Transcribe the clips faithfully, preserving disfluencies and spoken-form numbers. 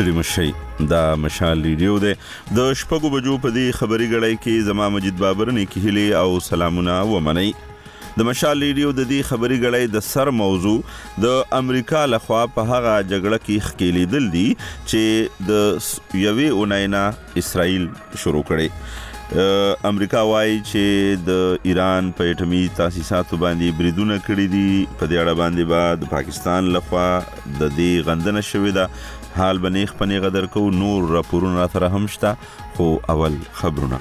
ستړي مشئ دا مشال ریډیو دی د شپږو بجو په دې خبري غړی کې زما مجید بابر نیکی هیلې او سلامونه ومنئ. د مشال ریډیو د دې خبري غړی د سر موضوع د امریکا لخوا په هغه جګړه کې ښکېلیدل دي چې د یوې اونۍ نه اسرائیل شروع کړي. امریکا وایي چې د ایران په اټومي تاسیساتو باندې بریدونه کړي دي. په دې اړه باندې به د پاکستان لخوا د دې غندنه شوې ده. حال به نیغ په نیغه درکو. نور راپورونه سره هم شته، خو اول خبرونه.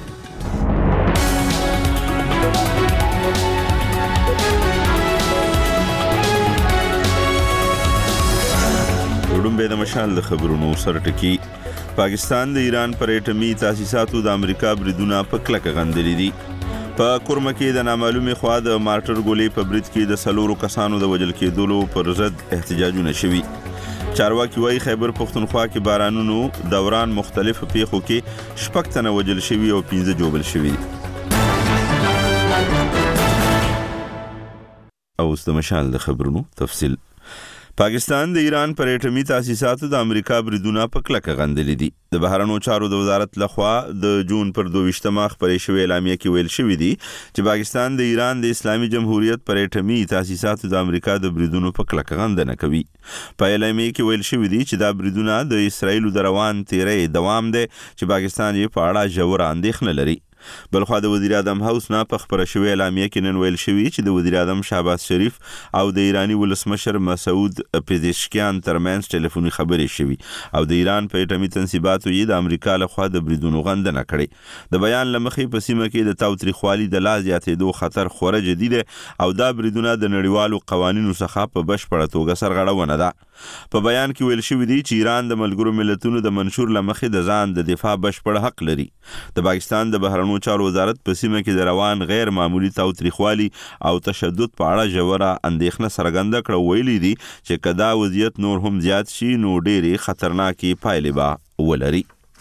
وړومبې د مشال د خبرونو سر ټکي. پاکستان د ایران پر اټومي تاسیساتو د امریکا بریدونه په کلکه غندلي دي. په کورمه کې د نامعلومې خوا د مارټر ګولۍ په برید کې د څلورو کسانو د وژل کېدلو پر ضد احتجاجونه شوي. چارواکي وایي خیبر پښتونخوا کې بارانونو دوران مختلفو پیښو کې شپږ تنه وژل شوي او پنځه ژوبل شوي. اوس د مشال د خبرونو تفصیل. پاکستان د ایران پر اټومي تاسیساتو د امریکا بریدونه په کلکه غندلي دي. د بهرنیو چارو د وزارت لخوا د جون پر دویشتمه خپرې شوې اعلامیه کې ویل شوي دي چې پاکستان د ایران د اسلامي جمهوریت پر اټومي تاسیساتو د امریکا د بریدونو په کلکه غندنه کوي. په اعلامیه کې ویل شوي دي چې دا بریدونه د اسرائیلو د روان تیرۍ دوام دی چې پاکستان یې په اړه ژوره اندېښنه لري. بلخوا د وزیر اعظم هاوس نه په خپره شوې اعلامیه کې نن ویل شوي چې د وزیر اعظم شهباز شریف او د ایرانی ولسمشر مسعود پزشکیان ترمنځ ټلیفوني خبرې شوي او د ایران په اټومي تنصیباتو یې د امریکا لخوا د بریدونو غندنه کړې. د بیان له مخې په سیمه کې د تاوتریخوالي د لا زیاتېدو خطر خورا جدي دی او دا بریدونه د نړیوالو قوانینو څخه په بشپړه توګه سرغړونه ده. په بیان کې ویل شوي دي چې ایران د ملګرو ملتونو د منشور له مخې د ځان د دفاع بشپړ حق لري. د پاکستان د بهرنیو چارو وزارت په سیمه کې د روان غیر معمولی تاوتریخوالي او تشدد په اړه ژوره اندېښنه څرګنده کړه. ویلي دي چې که دا وضعیت نور هم زیات شي نو ډېرې خطرناکې پایلې به ولري.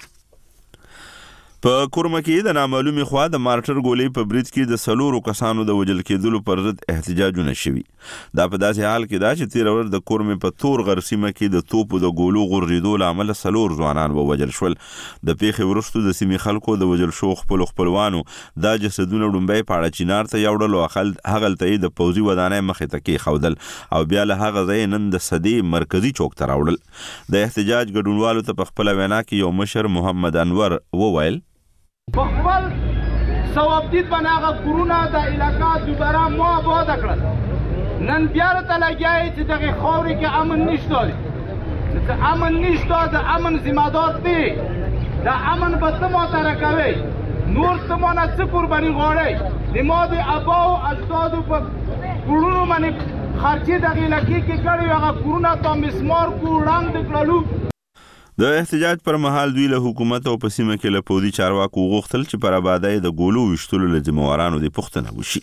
په کورمه کې د نامعلومې خوا د مارټر ګولۍ په برید کې د څلورو کسانو د وژل کېدلو پر ضد احتجاجونه شوي. دا په داسې حال کې ده چې تېره ورځ د کورمې په تورغر سیمه کې د توپو د ګولو غورځېدو له امله څلور ځوانان ووژل شول. د پیښې وروسته د سیمې خلکو د وژل شوو خپلو خپلوانو دا جسدونه لومبی پاړه چینار ته یوړل او هغلته یې د پوځي ودانۍ مخې ته کېښودل او بیا له هغه ځایه نن د سدې مرکزي چوک ته راوړل. د احتجاج ګډونوالو ته په خپله وینا کې یو مشر محمد انور وویل په خپل ثوابدید باندې هغه کورونه د علاقه دوباره مو آباد کړل. نن بیا راته لګیا چې دغه خاورې کې امن نشته. د امن نشته، د امن ذمهدار دی. د امن به څه ماته راکوئ؟ نور څه مانه څه قرباني غواړئ؟ د ما د اباو اجدادو په کورونو باندې خرچې دغه علاقې کې کړي، هغه کورونه تا مسمار کړو، ړنګ کړلو. د احتجاج پر مهال دوی له حکومت او په سیمه کې له پوځي چارواکو وغوښتل چې پر آبادۍ د ګولو ویشتلو له ذمهوارانو دې پوښتنه وشي.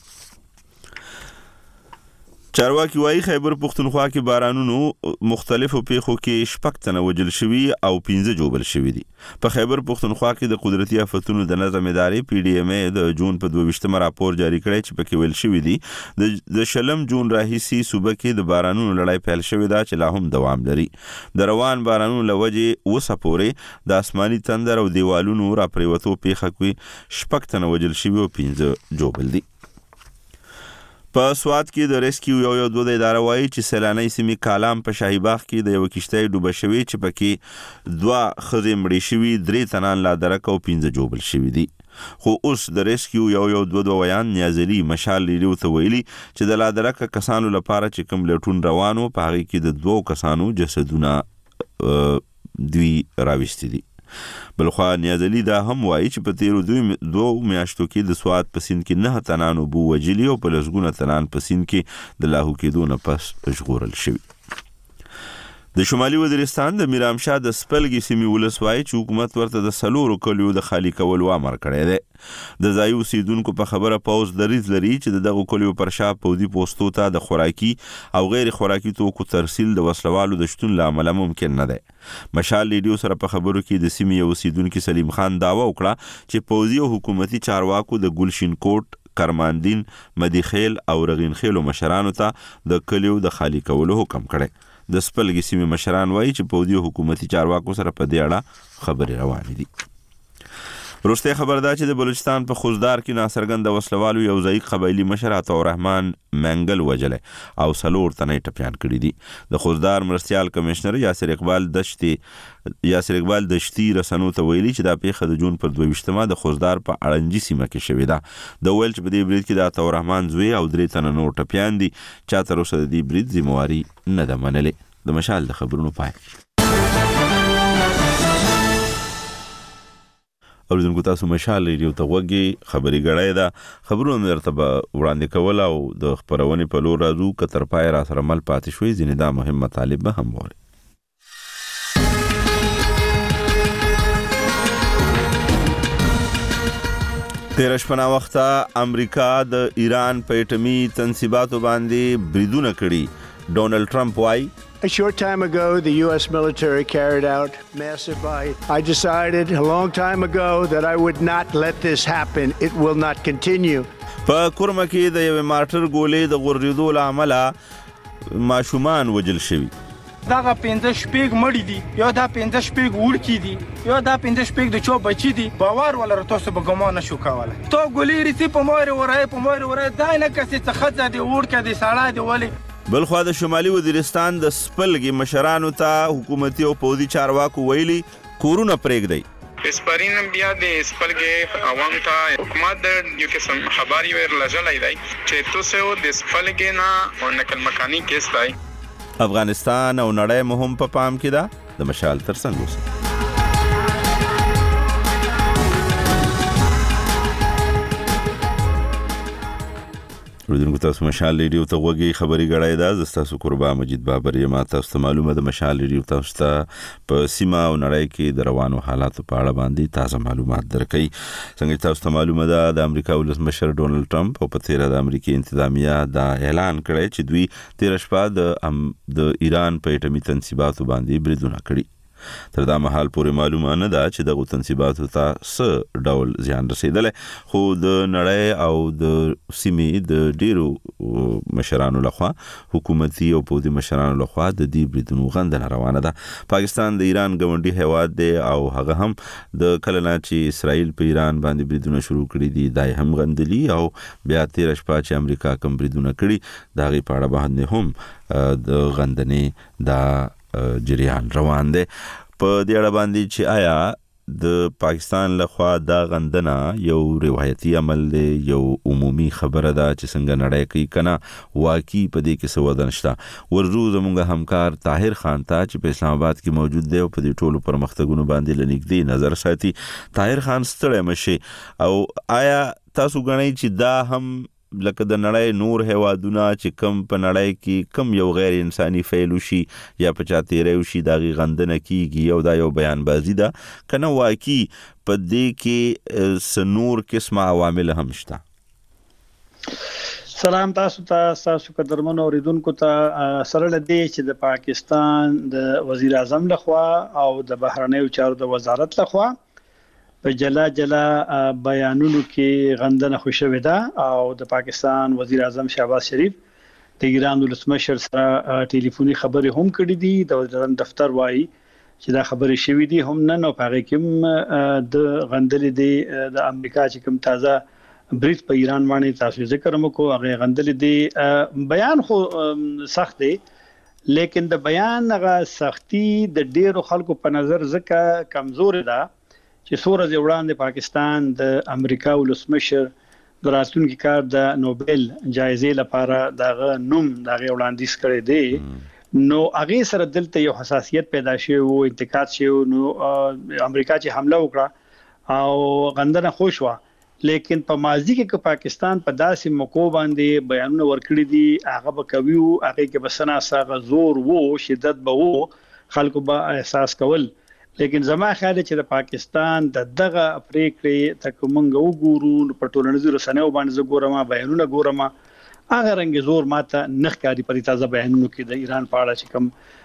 چارواکي وایي خیبر پښتونخوا کې بارانونو مختلفو پیښو کې شپږ تنه وژل شوي او پنځه ژوبل شوي دي. په خیبر پښتونخوا کې د قدرتي آفتونو د نظم ادارې پی ډي ایم ای د جون په دویشتمه راپور جاری کړی چې پکې ویل شوي دي د شلم جون راهیسې صوبه کې د بارانونو لړۍ پیل شوې ده چې لا هم دوام لري. د روان بارانونو له وجې اوسه پورې د آسماني تندر او دیوالونو راپریوتو پیښه کې شپږ تنه وژل شوي او پنځه ژوبل دي. په سوات کې د ریسکیو یو یو دوه اداره وایي چې سیلانۍ سیمې کالام په شاهي باغ کې د یو کشتۍ ډوبه شوې چې پکې دوه ښځې مړې شوي، درې تنان لا درک او پنځه ژوبل شوي دي. خو اوس د ریسکیو یو یو دوه دوه ویان نیازلي مشال ریډیو ته ویلي چې د لا درک کسانو لپاره چې کوم لټون روان و په هغې کې د دوو کسانو جسدونه دوی راویستي دي. بلخوا نیازلي دا هم وایي چې په تیرو دوو میاشتو کې د سوات په سیند کې نه تنان اوبه وژلي او په لسګونه تنان په سیند کې د لاهو کېدو نه پس ژغورل شوي. د شمالي وزیرستان د میرامشاه د سپلګي سیمې ولس وایي چې حکومت ورته د څلورو کلیو د خالي کولو امر کړی دی. د ځایي اوسیدونکو په خبره پوځ دریځ لري چې د دغو کلیو پر شا پوځي پوستو ته د خوراکي او غیر خوراکي توکو ترسیل د وسلوالو د شتون له امله ممکن نه دی. مشال ریډیو سره په خبرو کې د سیمې یو اوسیدونکي سلیم خان دعوه وکړه چې پوځي او حکومتي چارواکو د ګلشین کوټ، کرماندین، مدیخیل او رغین خیلو مشرانو ته د کلیو د خالی کولو حکم کړی. د سپلګي سیمې مشران وایي چې پوځي حکومتي چارواکو سره په دې اړه خبرې روانې دي. وروستی خبر دا چې د بلوچستان په خوزدار کې ناڅرګنده وسلوالو یو ضعیف قبایلي مشر عطاء الرحمن منګل وجلی او څلور تنه یې ټپیان کړي دي. د خوزدار مرستیال کمشنر یاسر اقبال دشتي یاسر اقبال دشتي رسنو ته ویلي چې دا پیښه د جون پر دوه ویشتمه د خوزدار په اړنجي سیمه کې شوې ده. د ویل چې په دې برید کې د عطاء الرحمن زوی او درې تنه نور ټپیان دي. چا تر اوسه د دې برید ذمهواري نه ده منلې. د مشال د خبرونو پای. اوریدونکو تاسو مشال ریډیو ته غوږی خبري غړای دا خبرونه درته وړاندې کول او د خبرونې په لور راځو کتر پای را سره مل پاتې شوې ځینې دا مهم مطالب به هم وره. تیر شپه وخته امریکا د ایران په اټومي تنصیباتو باندې بریدونه کړي. ډونالد ټرمپ وایي A short time ago, the U S military carried out massive I I decided a long time ago that I would not let this happen. It will not continue. په کورمه کې د یو مارټر ګولې د غورځېدو له امله ماشومان وجل شوي. دغه پنځه شپږ مړي دي، یو دا پنځه شپږ وړکي دي، یو دا پنځه شپږ د چو بچي دي. باور ولر تاسو به ګمان نشو کولای. تو ګولې ریسی په مور ورای په مور ورای دا نه کسي څه خځه دی وړکه دي ساړه دی ولی. بلخوا د شمالي وزیرستان د سپلګي مشرانو ته حکومتي او پوځي چارواکو ویلي کورونه پرېږدئ. اسپرین بیا د سپلګي عوام ته حکومت د یو قسم خبري ور لجلای دی چې تاسو د سپلګي نه نقل مکاني کیس دی. افغانستان او نړۍ مهم په پام کې ده. د مشال ترڅنګ اوسه. ورودونکو تاسو مشال ریډیو ته غوږی خبري غړای دا زستاسو قربا مجید بابر یم. تاسو ته معلومه ده مشال ریډیو تاسو ته په سیمه او نړۍ کې د روانو حالاتو په اړه باندې تازه معلومات درکړي. څنګه تاسو ته معلومه ده د امریکا ولسمشر ډونالد ټرمپ او په تیر د امریکای انتظامیه دا اعلان کړی چې دوی تیر شپه د د ایران په اټومي تنصیباتو باندې بریدونه کړي. تر دا مهال پورې معلومه نه ده چې دغه تنصیباتو ته څه ډول زیان رسیدلی، خو د نړۍ او د سیمې د ډیرو مشرانو لخوا حکومتي او پوځي مشرانو لخوا د دې بریدونو غندنه روانه ده. پاکستان د ایران ګاونډي هیواد دی او هغه هم د کله نه چې اسرائیل په ایران باندې بریدونه شروع کړي دي دا هم غندلي او بیا تیر شپه چې امریکا کوم بریدونه کړي د هغې په اړه باندې هم د غندنې دا جریان روان دی. په دې اړه باندې چې آیا د پاکستان لخوا دا غندنه یو روایتي عمل دی، یو عمومي خبره ده چې څنګه نړۍ کوي کنه واقعي په دې کې څه وده نشته. ورځو زموږ همکار طاهر خان ته چې په اسلام آباد کې موجود دی او په دې ټولو پرمختګونو باندې له نږدې نظر ساتي. طاهر خان ستړی مشي او آیا تاسو ګڼئ چې دا هم لکه د نړۍ نور هیوادونه چې کم په نړۍ کې کم یو غیر انساني فعل وشي یا په چا تیری وشي د هغې غندنه کیږي او دا یو بیان بازي ده کنه واقعي په دې کې څه نور قسمه عوامل هم شته؟ سلام تاسو ته، تاسو قدرمنو اوریدونکو ته. سره له دې چې د پاکستان د وزیر اعظم لخوا او د بهرنیو چارو د وزارت لخوا په جلا جلا بیانونو کې غندنه خوشوي ده او د پاکستان وزیر اعظم شهباز شریف د ایران ولسمشر سره ټلیفوني خبرې هم کړې دي. د وزارت دفتر وایي چې دا خبرې شوې دي هم نن او هغه کې د غندلې دي د امریکا چې کوم تازه برید په ایران باندې تاسو ذکر مکو هغه غندلې دي. بیان خو سخت دی لیکن د بیان هغه سختی د ډیرو خلکو په نظر ځکه کمزور ده چې سوره ز وړاندې پاکستان د امریکا ولسمشر د راتلونکي کال د نوبل جایزې لپاره دغه نوم دغه وړاندیز کړی دی. نو هغه سره دلته یو حساسیت پیدا شوی او انتقاد شوی. نو امریکا چې حمله وکړه او غندنه خوشوا لیکن په ماضي کې پاکستان په داسې موقع باندې بیانونه ورکړي دي هغه به کوي او هغه کې بسنا سره زور وو شدت به وو خلکو به احساس کول. لیکن زما خیال چې د پاکستان د دغه پریکړې تک مونږ وګورو په ټولنیزو رسنیو باندې زه ګورم بیانونه ګورم هغه رنګ زور ماته نخ کاری پر تازه بیانونو کې د ایران په اړه چې کوم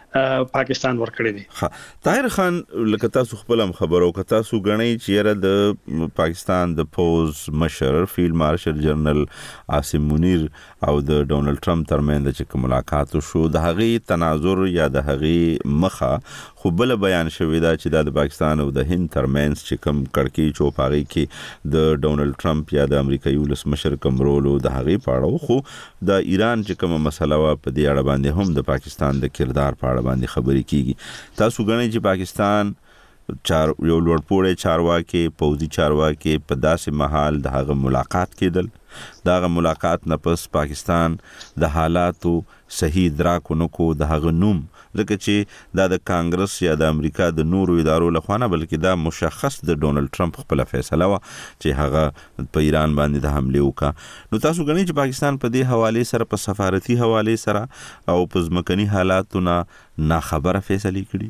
پاکستان ورکړی دي. ها طاهر خان لکه تاسو خپل هم خبرو که تاسو غنئ چې د پاکستان د پوز مشر فیلډ مارشل جنرال عاصم منیر او د ډونلډ ټرمپ ترمنځ چې ملاقات شو د هغې تناظر یا د هغې مخه خو بل بیان شوی دا چې د پاکستان او د هند ترمنځ چې کوم کړکۍ چوپاغي کې د ډونلډ ټرمپ یا د امریکایي ولسمشر کوم رول د هغې پاړو خو د ایران چې کوم مسله وا په دې اړه باندې هم د پاکستان د کردار پاړه باندې خبرې کیږي. تاسو غواړئ چې پاکستان چار یو لوړپوړی چارواکي پوځي چارواکي په داسې محل د هغه ملاقات کېدل داغه ملاقات نه پس پاکستان د حالاتو صحیح ادراک نکو د هغه نوم ځکه چې دا د کانګرس یا د امریکا د نورو ادارو لخوا نه بلکې دا مشخص د ډونلډ ټرمپ خپل فیصله وا چې هغه په ایران باندې د حمله وکړه. نو تاسو غواړئ چې پاکستان په دې حواله سره په سفارتي حواله سره او په ځمکني حالاتو نه ناخبره فیصله کړي.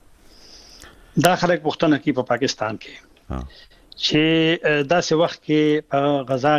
دا خلک پښتنه کې په پاکستان کې چې داسې وخت کې په غزا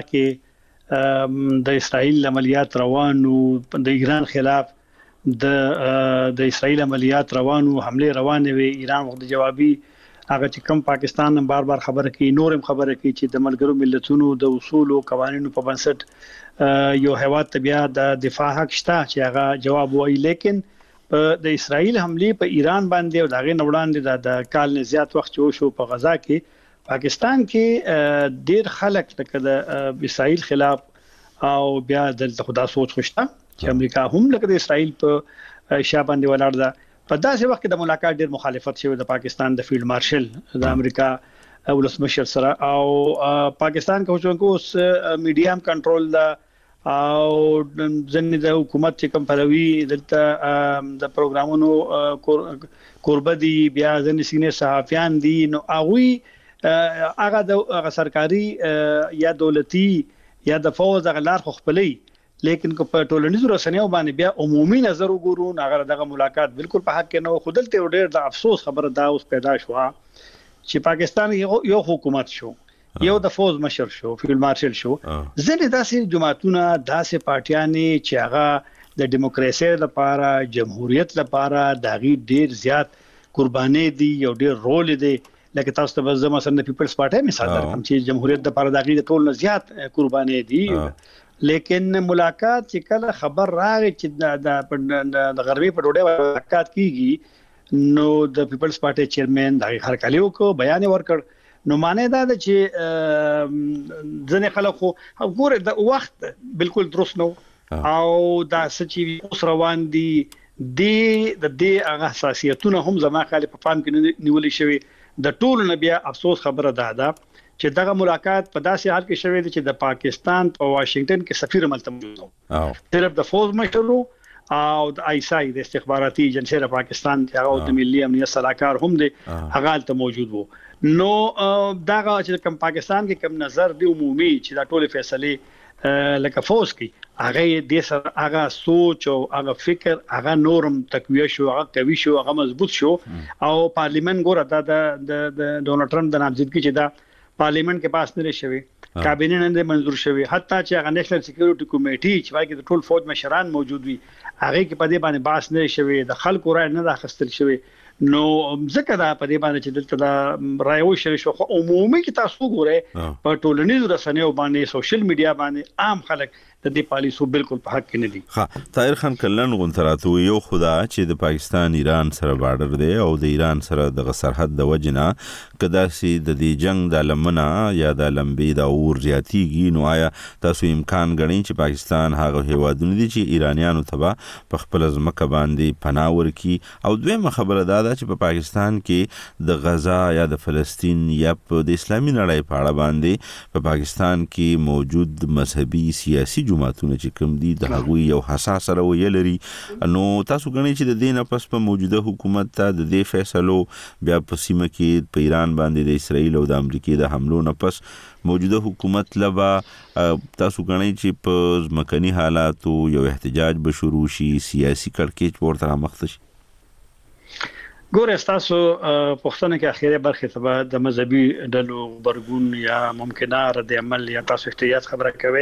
کې د اسرائیل عملیات روانو د ایران خلاف د د اسرائیل عملیات روانو حمله روانه وي ایران وخت جوابي هغه چې کوم پاکستان بار بار خبره کوي نورم خبره کوي چې د ملګرو ملتونو د اصول او قوانینو په بنسټ یو هیواد ته بیا د دفاع حق شته چې هغه جواب وایي لیکن د اسرائیل حمله په ایران باندې او دغه نوړاندې د کال نه زیات وخت شو په غزا کې پاکستان کې ډیر خلک لکه د اسرائیل خلاف او بیا د خدا سوچ خوشته چې امریکا هم لکه د اسرائیل په شاباندې ولاړ ده. په داسې وخت کې د ملاقات ډیر مخالفت شوی د پاکستان د فیلډ مارشل د امریکا ولسمشر سره او پاکستان کې چې اوس میډیا هم کنټرول ده او ځنې د حکومت چې کوم پلوي دلته د پروګرامونو قربدي بیا ځنې سینې صحافیان دي نو هغه هغه د سرکاري یا دولتي یا د فوز غلار خو خپلې لیکن کو په ټولنیزو رسنیو باندې بیا عمومي نظر وګورو هغه دغه ملاقات بالکل په حق کې نه خودلته ډېر د افسوس خبره دا اوس پیدا شو چې پاکستان یو حکومت شو یو د فوز مشر شو فیلډ مارشل شو ځنې داسې جماعتونه داسې پارټیانې چې هغه د دیموکراسي لپاره جمهوریت لپاره داغي ډیر زیات قرباني دي یو ډیر رول دی لکه تاسو ته زما مثلا د پیپلز پارټي مثال درکم چې جمهوریت د لپاره داغي ټول زیات قرباني دي لیکن ملاقات چې کله خبر راغی چې د غربي په ډوډۍ ملاقات کیږي نو د پیپلز پارټي چیرمن د هر کلیو کو بیان ورکړ نو معنی دا ده چې ځنې خلک خو ګوره د وخت بالکل درست نو او دا سچي اوس روان دي د د هغه حساسیتونه هم زما خالي په فهم کې نیولې شوی د ټولو نه بیا افسوس خبره ده دا چې دغه ملاقات په داسې حال کې شوی دی چې د پاکستان په واشنگټن کې سفیر ملته موجود و صرف د فوز مشر او د آی اس آی د استخباراتي ایجنسی د پاکستان هغه د ملي امنیت صلاحکار هم دی هغه ته موجود وو نو دغه چې کوم پاکستان کې کوم نظر دی عمومي چې دا ټول فیصله لکه فوز کې هغه د سره هغه سوچ او هغه فکر هغه نورم تقویه شو هغه قوي شو هغه مضبوط شو او پارلیمنت ګوره دا د ډونلډ ټرمپ د نامزدګۍ چې دا پارلیمنت کې پاس نه شوی کابینه نه منظور شوی حتی چې هغه نېشنل سکیورټي کمیټي چې واګي د ټول فوج مشران موجود وي هغه کې په دې باندې باس نه شوی د خلکو رائے نه راخستل شوی نو ځکه دا په دې باندې چې دلته دا رائے وشي شو خو عمومي کې تاسو ګوره په ټولنیزو رسنیو باندې سوشل میډیا باندې عام خلک د دې پالیسو بالکل په حق کې نه دي. ها طاهر خان کلن غونتراتو یو خدا چې د پاکستان ایران سره بارډر دی او د ایران سره د سرحد د وجنه کدا سي د دې جنگ د لمنه یا د لمبي د اور زیاتیږي نو آیا تاسو امکان غنئ چې پاکستان هغه هیوادونه دي چې ایرانیانو تبا په خپل ځمکه باندې پناه ورکي او دویمه خبره دا ده چې په پاکستان کې د غزا یا د فلسطین یا د اسلامي نړۍ په اړه باندې په پاکستان کې موجود مذهبي سیاسي جماعتونه چې کوم دي د هغه یو حساس رویه لري نو تاسو غنئ چې د دینه پس په موجوده حکومت ته د دې فیصلو بیا په سیمه کې په ایران باندې د اسرائیل او د امریکای د حملو نه پس موجوده حکومت لبا تاسو غنئ چې په ځمکني حالاتو یو احتجاج به شروع شي سیاسي کړکېچ ورته مخ شي. ګوره تاسو پښتنه کې اخیری برخه ته د مذهبي ډلو برګون یا ممکنه رد عمل یا تاسو احتیاط خبره کوي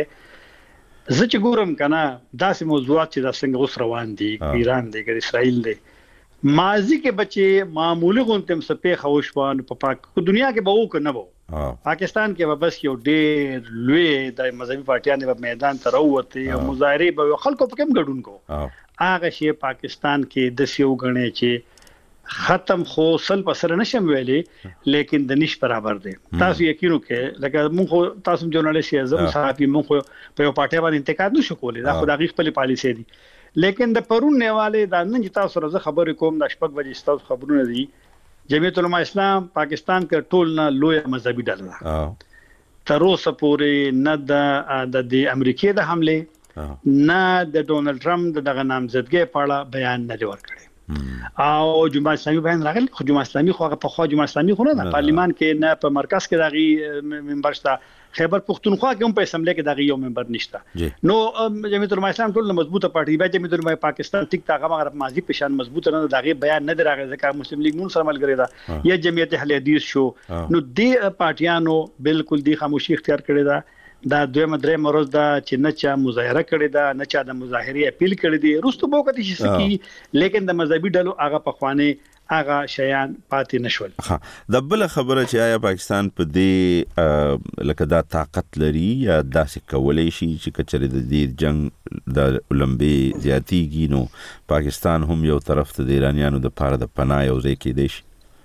زه چې ګورم کنه داسې موضوعات چې د څنګه اوس روان دي ایران دی ګر اسرائیل دی ماضی کې بچي معمولی غونتم سپې خوشوان په پاک دنیا کې به وک نه وو پاکستان کې به بس یو ډېر لوی د مذهبي پارټیانو په میدان ته راووتي او مظاهره به خلکو په کوم ګډون کو هغه شی پاکستان کې د سیو غنې چې ختم خو سل پسر نشم ویلي لیکن د نش برابر دی تاسو یقینو کې لکه مونږ تاسو جورنالست یې زم صحافي مونږ په یو پارټي باندې انتقاد نشو کولای دا خدای خپل پالیسي دي لیکن د پرون نیواله دا نن چې تاسو راځه خبرې کوم د شپږ بجې تاسو خبرونه دي جمعیت العلماء اسلام پاکستان کې ټول نه لوی مذهبي ډله ده تر اوسه پورې نه د د امریکای د حمله نه د ډونلډ ټرمپ دغه نامزدګۍ په اړه بیان نه دی ورکړی او جماعت اسلامي بیان راغلی خو جماعت اسلامي خو په خو جماعت اسلامي خو نه د پارلیمان کې نه په مرکز کې دغه منبر شته خیبر پختونخوا کې هم په اسمبلی کې دغه یو ممبر نشته نو جمعیت العلماء اسلام ټول مضبوطه پارټي به جمعیت العلماء پاکستان ټیک تا هغه ماضي په شان مضبوطه نه دغه بیان نه دراغه ځکه مسلم لیگ نون سره ملګری دا یا جمعیت اهل حدیث شو نو دې پارټیانو بالکل دی خاموشي اختیار کړی دا دا دویم درې مرز دا چې نه چا مظاهره کړی دا نه چا د مظاهري اپیل کړی دی روستو بوکتی شي سکی لیکن د مذهبي ډلو هغه په خوانه هغه شیان پاتې نشول د بل خبره چې آیا پاکستان په دې لکه دا طاقت لري یا داسې کولای شي چې کچره د دې جنگ د لمبي زیاتیږي نو پاکستان هم یو طرف ته د ایرانیانو د پاره د پناه یو ځای کې دی شي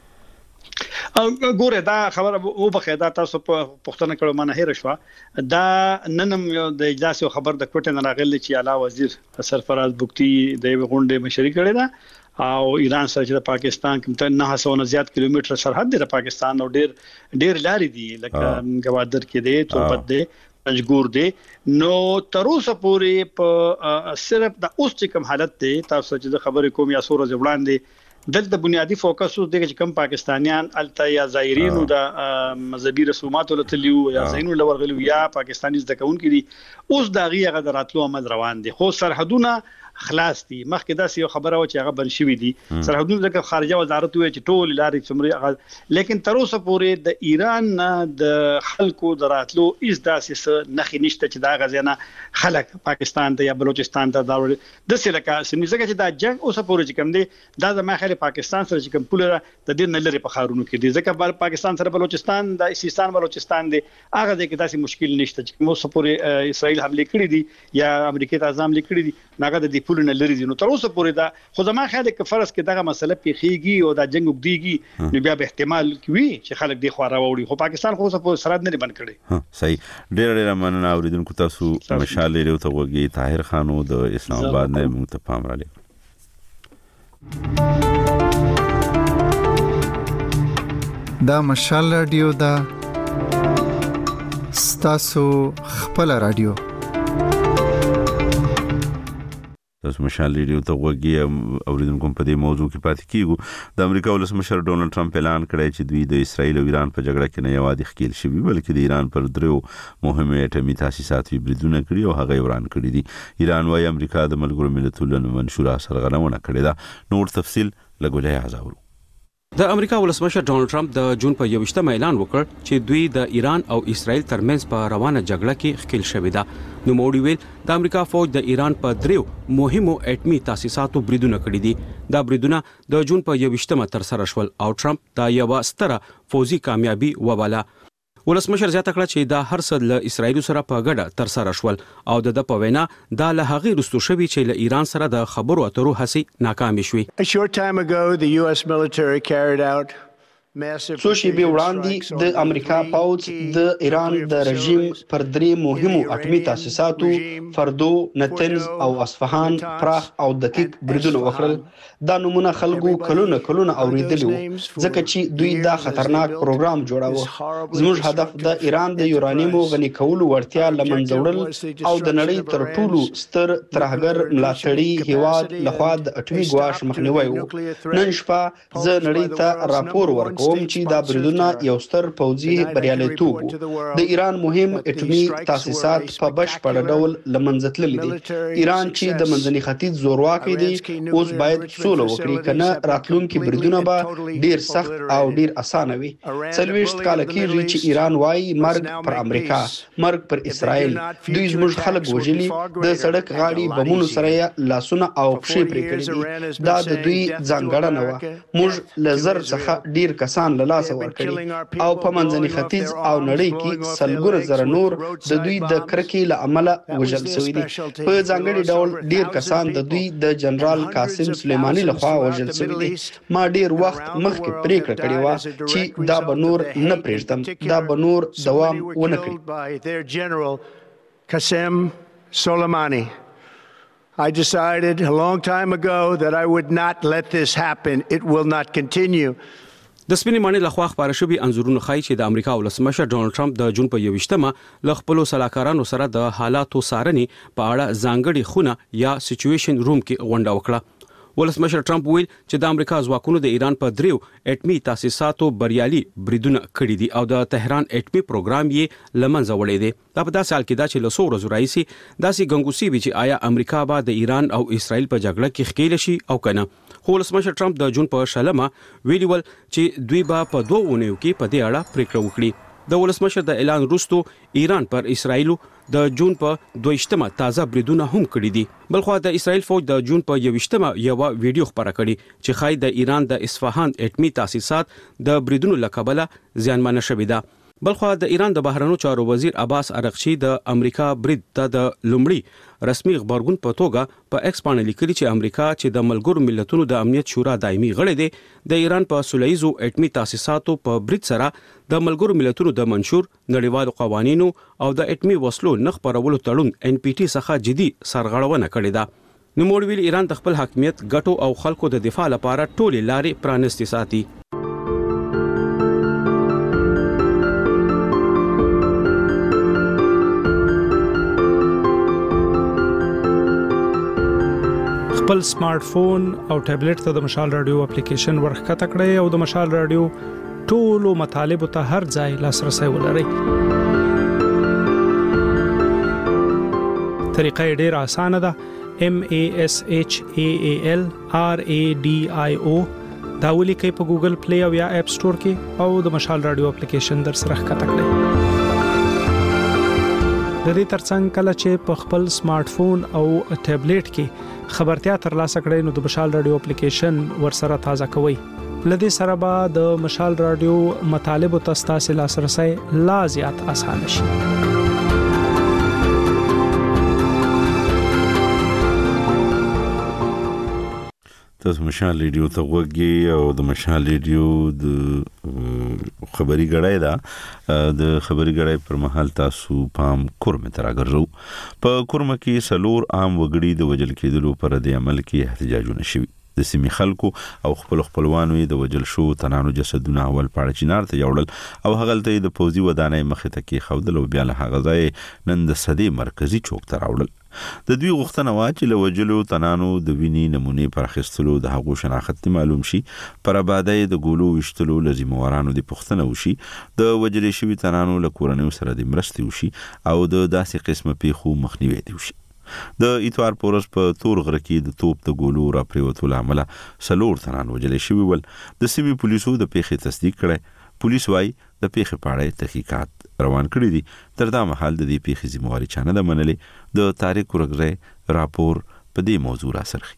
ګوره دا خبره او بخیدا تاسو په پښتنه کړه مانه هیر شو دا ننم د اجلاس یو خبر د کوټه نه راغلی چې اعلی وزیر سرفراز بوکتی د غونډې مشري کړی دا او ایران سره چې د پاکستان کوم ته نه سونه زیات کیلومتر سرحد دی د پاکستان او ډیر ډیر لارې دي لکه گوادر کې دی تورپت دی پنجګور دی نو تر اوسه پورې په صرف د اوس چې کوم حالت دی تاسو چې خبرې کوم یا سور وړاندې دلته بنیادی فوکس اوس دغه کم پاکستانیان الته یا زایرینو د مذهبي رسوماتو لتلیو یا زینو لورغلو یا پاکستاني ځکهون کې دي اوس دا غي غد راتلو عمل روان دي خو سرحدونه خلاص دي مخکې دا یو خبره و چې هغه بن شوی دي سرحدونه د خارجه وزارت وی چې ټول لارې څومره لیکن تر اوسه پورې د ایران د خلکو دراتلو از داسې نخې نشته چې دا غزنه خلک پاکستان ته یا بلوچستان ته دا د سلکه سنځکه چې دا جنگ اوسه پورې کوم دي دا د مخاله پاکستان سره چې کوم پوله د دې نه لري په خارونو کې دي ځکه پاکستان سره بلوچستان د سیستان بلوچستان دي هغه د کې داسې مشکل نشته چې اوسه پورې اسرائیل حمله کړې دي یا امریکا ته اعظم لیکړي دي ناګه د پولونه لري دي نو تر اوسه پورې دا خو زما خیال کې فرض کې دغه مسله پیخيږي او دا جنگ وګديږي نو بیا به احتمال کوي چې خلک دی خو راوړي خو پاکستان خو اوسه پورې سرحد نه بند کړي ها صحیح ډېر ډېر مننه اوریدونکو تاسو مشال لري ته وګي طاهر خانو د اسلام آباد نه موږ ته پام را لې دا مشال رادیو دا ستاسو خپل رادیو تاسو مشال لري ته وګي اوریدونکو په دې موضوع کې پاتې کیږو د امریکا ولسمشر ډونلډ ټرمپ اعلان کړی چې دوی د اسرایل او ایران په جګړه کې نه یوازې ښکیل شوي بلکې د ایران پر درو مهمه اټومي تاسیسات بریدونه کړی او هغه وران کړی دي ایران وايي امریکا د ملګرو ملتونو منشوره سرغړونه کړې ده نور تفصيل لګولای حاضرو د امریکا ولسمشر ډونلډ ټرمپ د جون په یوویشتم اعلان وکړ چې دوی د ایران او اسرائیل ترمنځ په روانه جګړه کې ښکیل شوي ده نو موړي ویل د امریکا فوج د ایران په دریو مهمو اټمي تاسیساتو بریدونه کړي دي دا بریدونه د جون په یوویشتم تر سره شول او ټرمپ دا یو ستره فوزي کامیابی وباله ولسمشر زیاته کړه چې دا هر څه له اسرایل سره په ګډه تر سره شول او د په وینا دا له هغې رستو شوی چې له ایران سره د خبرو اترو هڅې ناکامې شوې. A short time ago the U S military carried out څو شېبې وړاندې د امریکا پوځ د ایران د رژیم پر درې مهمو اټومي تاسیساتو فردو، نتنز او اصفهان پراخ او دقیق بریدونه وکړل. دا نمونه خلکو کلونه کلونه اوریدلی وو ځکه چې دوی دا خطرناک پروګرام جوړاوه. زموږ هدف د ایران د یورانیمو غني کولو وړتیا له منځه وړل او د نړۍ تر ټولو ستر ترهګر ملاتړي هیواد لخوا د اټومي ګواښ مخنیوی و. نن شپه زه نړۍ ته راپور ورکوم کوم چې دا بریدونه یو ستر پوځي بریالیتوب د ایران مهم اټومي تاسیسات په بشپړ ډول لمنځه تللي دي. ایران چې د منځني ختیځ زورواکي دي اوس باید سوله وکړي، کنه راتلونکي بریدونه به ډیر سخت او ډیر اسانه وي. څلوېښت کاله کېږي چې ایران وایي مرګ پر امریکا، مرګ پر اسرائیل. دوی زموږ خلک وژلي، د سړک غاړې بمونو سره لاسونه او پښې پرې کړي دي. دا د دوی ځانګړنه وه. موږ له زر څخه ډیر کسان له لاسه ورکړي او په منځني ختیځ او نړۍ کې سلګونه زره نور د دوی د کرکې له امله وژل شوي دي. په ځانګړي ډول ډیر کسان د دوی د جنرال قاسم سلیماني لخوا وژل شوي دي. ما ډیر وخت مخکې پریکړه کړې وه چې دا به نور نه پرېږدم، دا به نور دوام ونه کړي. Qasem Soleimani. I decided a long time ago that I would not let this happen. It will not continue. د سپینې ماڼۍ لخوا خپاره شوي انځورونه ښایي چې د امریکا ولسمشر ډونالډ ټرمپ د جون په یوویشتمه له خپلو سلاکارانو سره د حالاتو څارنې په اړه ځانګړې خونه یا سچویشن روم کې غونډه وکړه. ولسمشر ټرمپ ویل چې د امریکا ځواکونو د ایران په دریو اټمي تاسیساتو بریالي بریدونه کړي دي او د تهران اټمي پروګرام یې لمنځه وړی دی. دا په داسې حال کې دا چې له څو ورځو راهیسې داسې ګنګوسې وي چې آیا امریکا به د ایران او اسرائیل په جګړه کې ښکېله شي او که نه. خو ولسمشر ټرمپ د جون په شلمه ویلي ول چې دوی به په دوه اونیو کې په دې اړه پریکړه وکړي. د ولسمشر د اعلان وروسته ایران پر اسرائیلو د جون په دویشتمه تازه بریدونه هم کړي دي. بلخوا د اسرائیل فوج د جون په یوویشتمه یو ویډیو خپاره کړي چې ښایي د ایران د اصفهان اټمي تاسیسات د بریدونو له کبله زیانمنه شوې ده. بلخوا د ایران د بهرنیو چارو وزیر عباس ارغچی د امریکا برید ته د لومړي رسمي خبرګون په توګه په ایکس باندې لیکلي چې امریکا چې د ملګرو ملتونو د امنیت شورا دایمي غړی دی د ایران په سولهییزو اټمي تاسیساتو په برید سره د ملګرو ملتونو د منشور نړیوالو قوانینو او د اټمي وسلو نه خپرولو تړون ان پی ټي څخه جدي سرغړونه کړې ده. نوموړي ایران د خپل حاکمیت ګټو او خلکو د دفاع لپاره ټولې لارې پرانستې ساتي. خپل سمارټ فون او ټابلیټ ته د مشال رادیو اپلیکیشن ورښکته کړئ او د مشال رادیو ټولو مطالبو ته هر ځای لاسرسی ولرئ. طریقه یې ډېره اسانه ده. M A S H A A L R A D I O دا ولیکئ په ګوګل پلی او یا اپ سټور کې او د مشال رادیو اپلیکیشن در سره ښکته کړئ. د دې ترڅنګ کله چې په خپل سمارټ فون او ټابلیټ کې خبرتیا ترلاسه کړئ نو د مشال رادیو اپلیکیشن ورسره تازه کوئ. لدې سره به د مشال رادیو مطالبو ته ستاسو لاسرسی لا زیات اسانه شي. تاسو مشال ریډیو ته وګورئ او د مشال ریډیو د خبري غړای دا د خبري غړای پر مهال تاسو پام کورمه تراګرځو. په کورمه کې سلور عام وګړي د وجل کېدلو پر د عمل کې احتجاجونه شوي. د سیمې خلکو او خپل خپلوانو د وجل شو تنانو جسدونه اول پاړه چینار ته یوړل او هغه ته د پوزي ودانې مخې ته کې خودل او بیا له هغه ځای نن د صدې مرکزی چوک ته راوړل. د دوی غوښتنه وا چې له وجلو تنانو د ویني نمونې پر اخیستلو د هغو شناخت معلوم شي، پر آبادۍ د ګولو وشتلو لزموارانو د پښتنه وشي، د وجلې شوي تنانو له کورنیو سره د مرستې وشي او د داسې قسمه پیښو مخنیوي دی وشي. د اتوار پورس په تور غره کې د توپ د ګولو را پریوتو لامل سلور تنان وجلې شوي ول. د سیمې پولیسو د پیښې تصدیق کړي. پولیس وايي د پیښې په اړه تحقیقات روان کړي دي. تر دا مهال د دې پیښې ذمہواري چا نه ده منلې. د طارق ورغره راپور په دې موضوع را سرخي.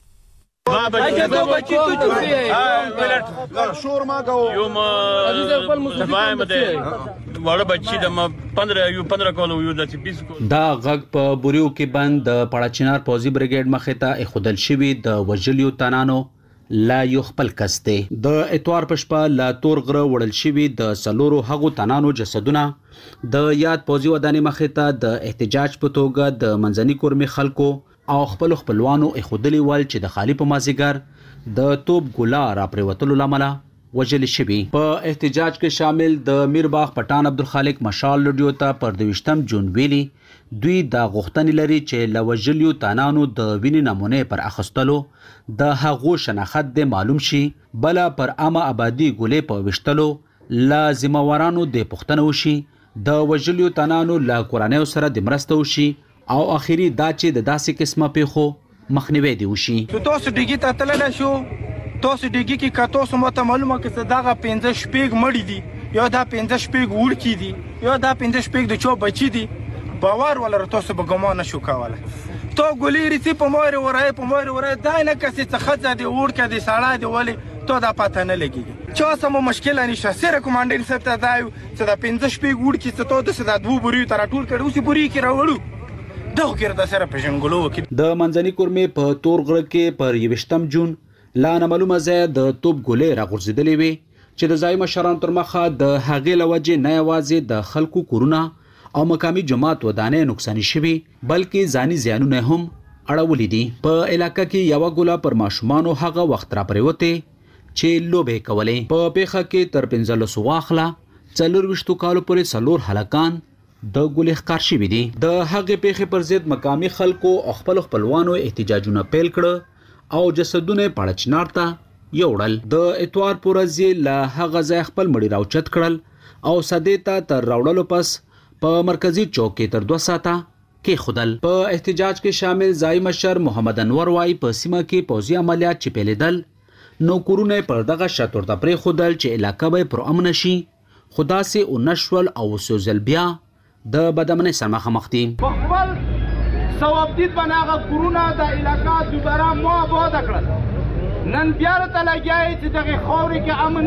شور ما کوو یو ما دفاعم ده وړه بچی د ما پندرہ یو پندرہ کولو یو د بیس کو دا غږ په بوریو کې بند د پړاچینار پوزي بریګیډ مخې ته خودل شوی د وجلیو تنانو لا یو خپل کسته د اتوار پشپا لا تور غره وړل شوی د سلورو هغو تنانو جسدونه د یاد پوزي ودانې مخې ته د احتجاج په توګه د منځني کورمي خلکو او خپل خپلوانو خودلی ول چې د خالی په مازیګر د توپ ګولا را پریوتلو لامل وجل شوی. په احتجاج کې شامل د میرباغ پټان عبدالخالق مشال لډیو ته پر دویشتم جون ویلي دوی دا غوښتنې لري چې لوجلیو تانانو د وینې نمونه پر اخستلو د هغو شناخت د معلوم شي، بل پر عامه آبادی ګولې په وشتلو لازموارانو د پښتنو شي، د وجلیو تانانو لا قرانه سره د مرستو شي او اخیری دا چې د داسې قسمه پیخو مخنیوي دی وشي. تاسو ډیګی ته تلل شو، تاسو ډیګی کې کا تاسو مته معلومه کې دغه پنځه شپږ مړی دي، یا دا پنځه شپږ وړکی دي، یا دا پنځه شپږ د چا بچی دي، باور ولر تاسو به ګمان نشو کوله. تو ګولې ریتی په مور ورای په مور ورای دا نه کسي څه خځه دی وړکه دی ساړه دی ولی تو دا پته نه لګي. چا سمو مشکل نشه سره کمانډر صاحب ته دایو چې دا پنځه شپږ وړکی څه تو د سدا دوه بوري تر ټول کړو سی بوري کې راوړو دغه کړه سره پېژنګلو وکي. د منځني کورمې په تورغړ کې پر یوشتم جون لا نه معلومه ځای د توپ ګولې راغورځېدلې وي چې د ځای مشرانو تر مخه د هغې لوجې نه یوازې د خلکو کورونه او مقامی جماعت ودانې نقصان شوي بلکې ځاني زیانونه هم اړولې دي. په علاقې کې یو ګولا پر ماشومانو هغه وخت را پریوته چې لوبې کولې. په پیخه کې تر پنځلس واخله څلور وشتو کالو پورې څلور هلاکان د ګولې ښکار شوي دي. د هغې پیښې پر ضد مقامی خلکو او خپل خپلوانو احتجاجونه پیل کړه او جسدونه پاړچنار ته یوړل. د اتوار پورې له هغه ځای خپل مړي راوچت کړل او سدې ته تر راوړلو پس په مرکزی چوک کې تر دوه ساعته کې خودل. په احتجاج کې شامل ځای مشر محمد انور وايي په سیمه کې پوځي عملیات چې پیلیدل نو کورونه پر دغه شاتور ته پرې خودل چې علاقه به پر امن شي، خدا سي او نشول او سوزل بیا د بدامنۍ سره مخامخ دي. خپل ثوابدید بناغه کورونه د علاقه دوباره مو آباد کړل. نن بیا ته لګیای چې دغه خوري کې امن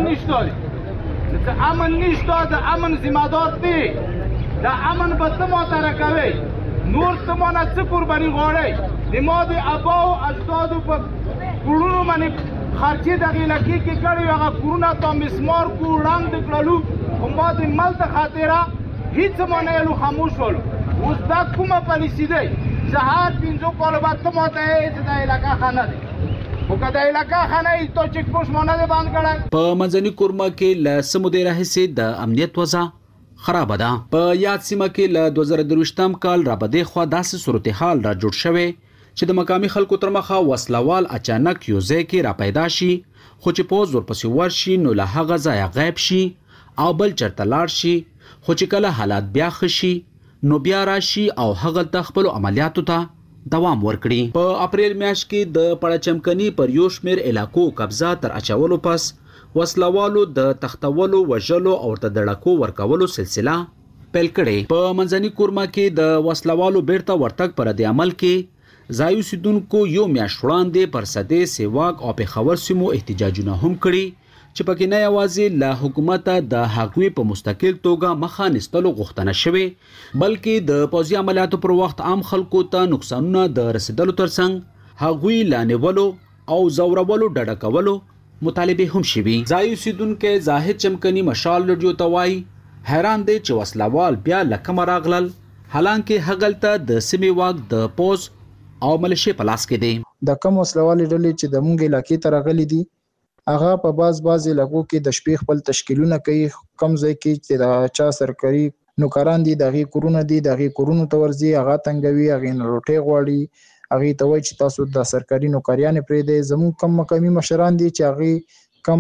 نشته، چې امن نشته د امن ذمہ دار دی. دا امن به ته ماته راکوي، نور ته مانه څه قرباني غواړئ؟ د ما د ابا او اجدادو په کورونو باندې خرچې دغې علاقې کې کړي، هغه کورونه تا مسمار کړو، ړنګ کړلو، خو ما د مل د خاطره هېڅ ما نه یلو، خاموش ولو. اوس دا کومه پالیسي دی؟ سهار پنځو کالو بعد ته ماته یې چې دا علاقه ښه نه دی، خو که د علاقه ښه نه وي تو چیک پوسټ ما نه دی بند کړی. په منځني کورمه کې له څه مودې راهیسې د امنیت وضع خراب ده. په یاد سیمه کې له دوه زره درویشتم کال را بده خو داسې صورتحال را جوړ شوی چې د مقامی خلکو تر مخه وسلوال اچانک یو ځای کې را پیدا شي، خو چې پوز ورپسې ورشي نو له هغه ځایه غیب شي او بل چرته لاړ شي، خو چې کله حالات بیا ښه شي نو بیا راشي او هغه خپلو عملیاتو ته دوام ورکړي. په اپریل میاشت کې د پړچمکني پر یو شمېر علاقو قبضه تر اچولو پس وسلوالو د تختولو، وژلو او ته دړکو ورکولو سلسله پیل کړې. په منځني کورمه کې د وسلوالو بیرته ورتګ پر د عمل کې ځای اوسیدونکو یو میاشت وړاندې پر سدې سیواک او پېښور سیمو احتجاجونه هم کړي چې پکې نه یوازې له حکومته د هغوی په مستقل توګه مخه نیستلو غوښتنه شوې بلکې د پوځي عملیاتو پر وخت عام خلکو ته نقصانونه د رسیدلو ترڅنګ هغوی لا نیولو او زورولو ډډه کولو مطالبه هم شوي. ځای اوسیدونکو زاهد چمکني مشال لډیو ته وایي حیران دی چې وسلوال بیا لکه راغلل، حالانکه هغلته د سیمې واک د پوز او ملیشې په لاس کې دی. د کم وسلوال ډلې چې د مونږ علاقې ته راغلي دي هغه په باز باز علاقو کې د شپې خپل تشکیلونه کوي، کم ځای کې چې د چا سرکاري نوکران دي دغه کورونه دي دغه کورونو ته ورځي، هغه تنګوي، هغه نه روټي غواړي، هغه ته وایي چې تاسو د سرکاري نوکریان پرې دی. زموږ کم مقامی مشران دي چې هغه کم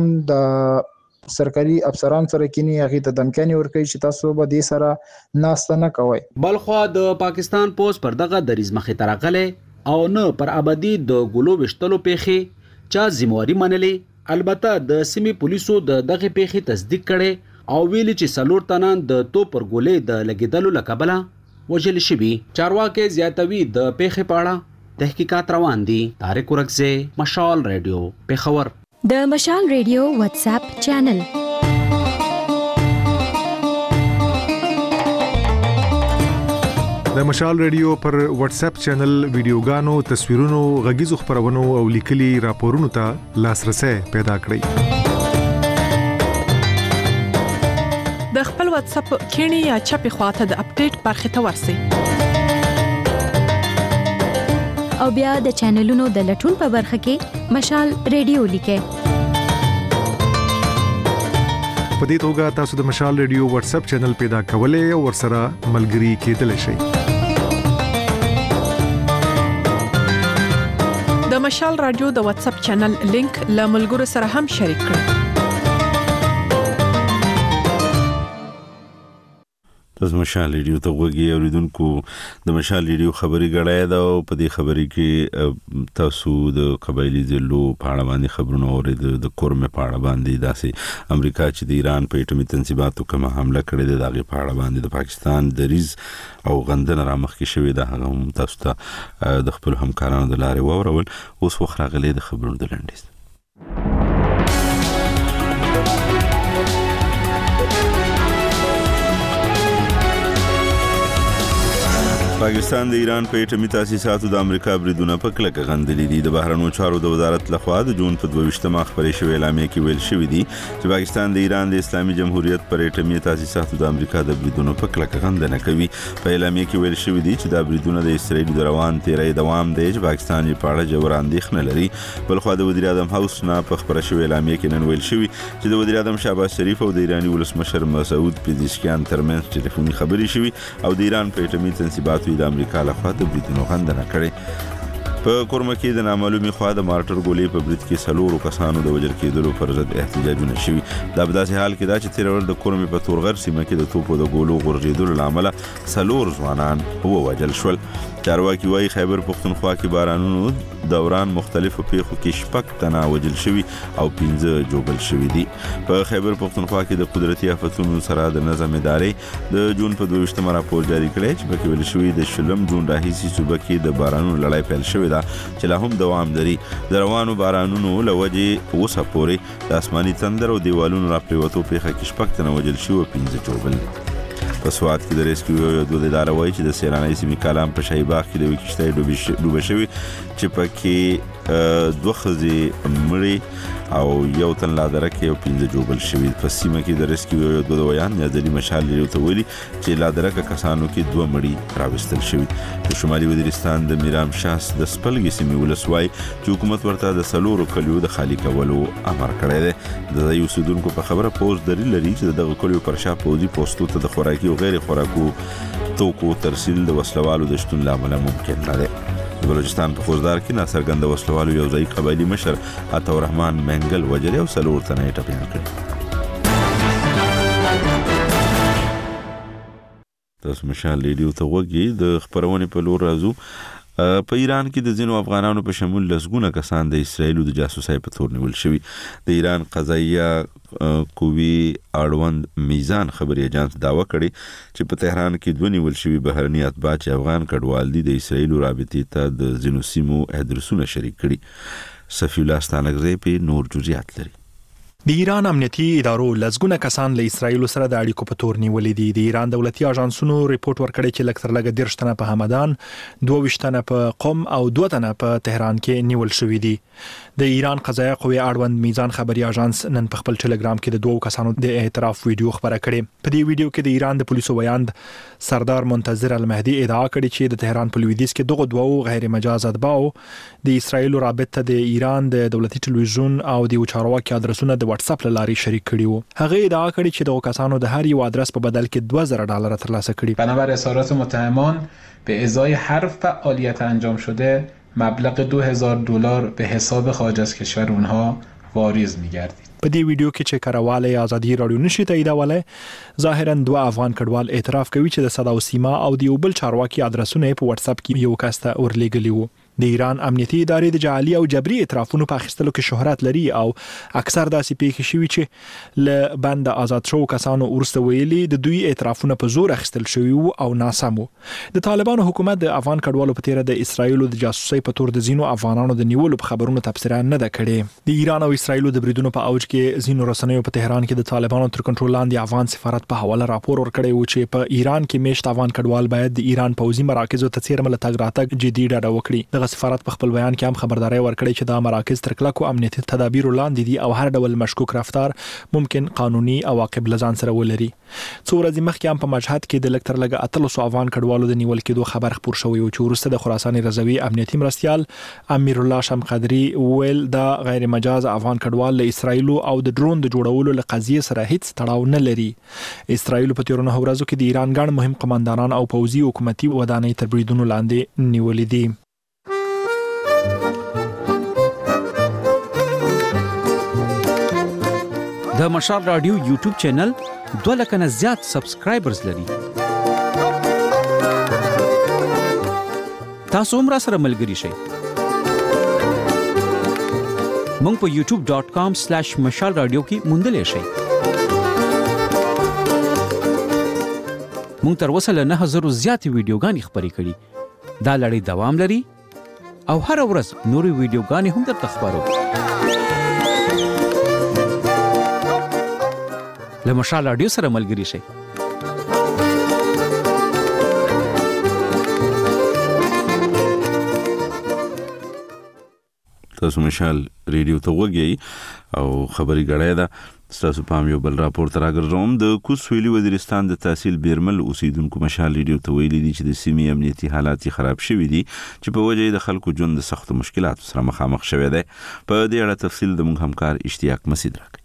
د سرکاري افسران سره کینی، هغه ته دمکاني ورکوي چې تاسو به دې سره ناسته نه کوئ. بلخوا د پاکستان پوز پر دغه دریز مخې ته راغلی او نه پر آبادی د ګلو وشتلو پیښې چا ذمہواری منلې. البته د سیمې پولیسو د دغه پیښې تصدیق کړي او ویلي چې څلور تنان د توپ پر ګولې د لګیدلو له کبله وژل شوي. چارواکي زیاتوي د پیښې په اړه تحقیقات روان دي. طارق ورکزه، مشال ریډیو، پېښور. د مشال ریډیو واتس اپ چینل د مشال ریډیو پر واتس اپ چینل ویډیوګانو، تصویرونو، غږیزو خبرونو او لیکلي راپورونو ته لاسرسي پیدا کړئ. د خپل واتس اپ کینی یا چپی خواته د اپډیټ برخه ته ورسئ او بیا د چینلونو د لټون په برخه کې مشال ریډیو لیکه. په دې توګه تاسو د مشال ریډیو واتس اپ چینل پیدا کولای او ورسره ملګري کېدلی شئ. د مشال رادیو د واتس اپ چینل لینک له ملګرو سره هم شریک کړئ. تاسو مشال ریډیو ته وګورئ اوریدونکو د مشال ریډیو خبري غړای دا او په دې خبري کې تاسو د قبایلی ضلعو په اړه باندې خبرونه اورئ د کورمه په اړه باندې داسې امریکا چې د ایران په اټومي تنظیماتو کومه حمله کړې ده دغه په اړه باندې د پاکستان دریز او غندنه را مخکې شوې ده هغه هم تاسو ته د خپل همکارانو د لارې وورول. اوس وخت راغلی د خبرونو د لنډیز. پاکستان د ایران په اټومي تاسیساتو د امریکا بریدونه په کلکه غندلي دي. د بهرنیو چارو د وزارت لخوا د جون په دوه ویشتمه خبرې شوې اعلامیه کې ویل شوی دی چې پاکستان د ایران د اسلامي جمهوریت پر اټومي تاسیساتو د امریکا د بریدونو په کلکه غندنه کوي. په اعلامیه کې ویل شوی دی چې دا بریدونه د اسرائیل د روان تیرې دوام دی چې پاکستان یې په اړه جوړ اندېښنه لري. بلخو د وزیر اعظم هاوس نه په خبره شوې اعلامیه کې نن ویل شوی چې د وزیر اعظم شهباز شریف او د ایرانی ولسمشر مسعود پزشکیان ترمنځ ټلیفوني خبرې شوې او د ایران په اټومي تنظیماتو د امریکا لخوا د بریدونو غندنه کړې. په کورمه کې د نامعلومي خوا د مارټر ګولې په برید کې څلورو کسانو د وژل کېدلو پر ضد احتجاجونه شوي. دا په داسې حال کې دا چې تېره ورځ د کورمې په تورغر سیمه کې د توپو د ګولو غورځېدلو له امله څلور ځوانان ووژل شول. چارواکي وایي خیبر پښتونخوا کې بارانونو دوران مختلفو پیښو کې شپږ تنه وژل شوي او پنځه جوړل شوي دي. په خیبر پښتونخوا کې د قدرتي آفتونو سره د نظم ادارې د جون په دوه ویشتمه راپور جاری کړی چې پکې ویل شوي د شلم جون راهیسې صوبه کې د بارانونو لړۍ پیل شوې ده چې لا هم دوام لري. د روانو بارانونو له وجې اوسه پورې د آسماني تندر او دیوالونو راپریوتو پیښه کې شپږ تنه وژل شوي او پنځه جوړل. په سوات کې د ریسکیو یو دوه اداره وایي چې د سیرانۍ سیمې کالام په شاهي باغ کې د یوې کښتۍ ډوبه شوې چې پکې دوه ښځې مړې او یو تن لا درکه او پنځه جوړل شوي. په سیمه کې د ریسکیو یو دوه ویان نیازلي مشال لري ته ویلي چې لا درکه کسانو کې دوه مړي راوستل شوي. د شمالي وزیرستان د میرام شاس د سپلګي سیمې ولسوای چې حکومت ورته د سلورو کلیو د خالی کولو امر کړی دی. د یو سودونکو په خبره پوز دلیل لري چې دغه کلیو پر شا پوزي پوسټو ته د خوراکي او غیر خوراکو توکو ترسیل د وسلوالو د شتون لامل ممکن نه دی. د بلوچستان په خوزدار کې ناڅرګنده وسلوالو یو ځای قبایلی مشر عطا الرحمن منګل وجل او څلور تنه یې ټپیان کړي. تاسو مشال ریډیو ته وګورئ. د خبرونې په لور راځو. په ایران کې د ځینو افغانانو په شمول لسګونه کسان د اسرایل د جاسوسۍ په تور نیول شوي. د ایران قضایه قوی اړوند میزان خبري اجانس داوا کړي چې په تهران کې دوه نیول شوي بهرني اتباع چې افغان کډوال دي د اسرایل رابطې ته د ځینو سیمو ادرسونه شریک کړي. صفی الله ستانکزی په نور جزئیات لري. د ایران امنیتي ادارو لزګونه کسان له اسرایل سره د اړیکو په تور نیولې دي. د ایران دولتي اژانسونو ریپورت ورکړی چې لکثر لګ دیرش تنه په همدان، دوه ویشت تنه په قم او دوه تنه په تهران کې نیول شوي دي. د ایران قضایه قوی اړوند میزان خبري اژانس نن په خپل ټلګرام کې د دوه کسانو د اعتراف ویډیو خبره کړې. په دې ویډیو کې د ایران د پولیسو ویاند سردار منتظر المهدي ادعا کړې چې د تهران په لویدیځ کې دغه دوه غیر مجاز اتباع د اسرایل رابطه د ایران د دولتي ټلویزیون او د چارواکي ادرسونه د واتس اپ لاري شریک کړي وو. هغه ادعا کړې چې دغه کسانو د هر یو ادرس په بدل کې دوه زره ډالر ترلاسه کړي. بنابر اظهارات متهمان به ازای هر فعالیت انجام شده مبلغ دو هزار دلار به حساب خارج از کشور اونها واریز می‌گردید. په دې ویډیو کې چې کارواله ازادي رادیو نشي تاییدوله ظاهرا دوه افغان کډوال اعتراف کوي چې د صدا او سیما او د یو بل چارواکي ادرسونه په واتس اپ کې یو کاسته ورلېګلی وو. د ایران امنیتي ادارې د جعلي او جبري اعترافونو په اخیستلو کې شهرت لري او اکثر داسې پیښې شوي چې ل بند آزاد شو کسانو ورسته ویلي د دوی اعترافونه په زور اخیستل شوي او ناسم وو. د طالبانو حکومت د افغان کډوالو په تیره د اسرایل د جاسوسۍ په تور د زینو افغانانو د نیولو په خبرونو تبصره نه ده کړې. د ایران او اسرایل د بریدونو په اوج کې زینو رسنیو په تهران کې د طالبانو تر کنټرول لاندې افغان سفارت په حواله راپور ورکړی و چې په ایران کې میشت افغان کډوال باید د ایران پوځي مراکزو ته څیرمه تګ راتګ جدي ډاډه وکړي. د دغه سفارت په خپل بیان کې هم خبرداري ورکړې چې دا مراکز تر کلکو امنیتي تدابیر لاندې دي او هر ډول مشکوک رفتار ممکن قانوني عواقب لزان سره ولري. څو ورځې مخکې هم په مشهد کې د لکتر لګ اتلس افغان کډوالو د نیول کېدو خبر خبر شوی او چې ورسته د خراسان رضوی امنیتي مرستيال امیر الله شم قدري ویل دا غیر مجاز افغان کډوال له اسرایل او د ډرون د جوړولو له قضیه سره هیڅ تړاو نه لري. اسرایل په تیرونه ورځو کې د ایران ګڼ مهم قماندانان او پوځي حکومتي ودانۍ تر بریدونو لاندې نیولې دي. د مشال رادیو یوټیوب چینل دوه لک نه زیات سبسکرایبرز لري. تاسو هم را سره ملګري شئ. مونږ په یوټیوب ډاٹ کام سلیش مشال رادیو کې موندلې شئ. مونږ تر اوسه له نه هزارو زیاتې ویډیوګانې خپرې کړي. دا لړۍ دوام لري او هر ورځ نورې ویډیوګانې هم درته خپرو. له مشال رادیو سره ملګري شئ. تاسو مشال ریډیو ته وګورئ او خبري غړای دا تاسو پام یو بل راپور تر راګرځوم. د کوسویلی وزیرستان د تحصیل بیرمل اوسیدونکو مشال ریډیو ته ویلي دي چې د سیمې امنیتي حالات خراب شوي دي چې په وجه د خلکو ژوند د سخت مشکلات سره مخامخ شوی دی. په دې اړه تفصیل د موږ همکار اشتیاق مسعود راکړي.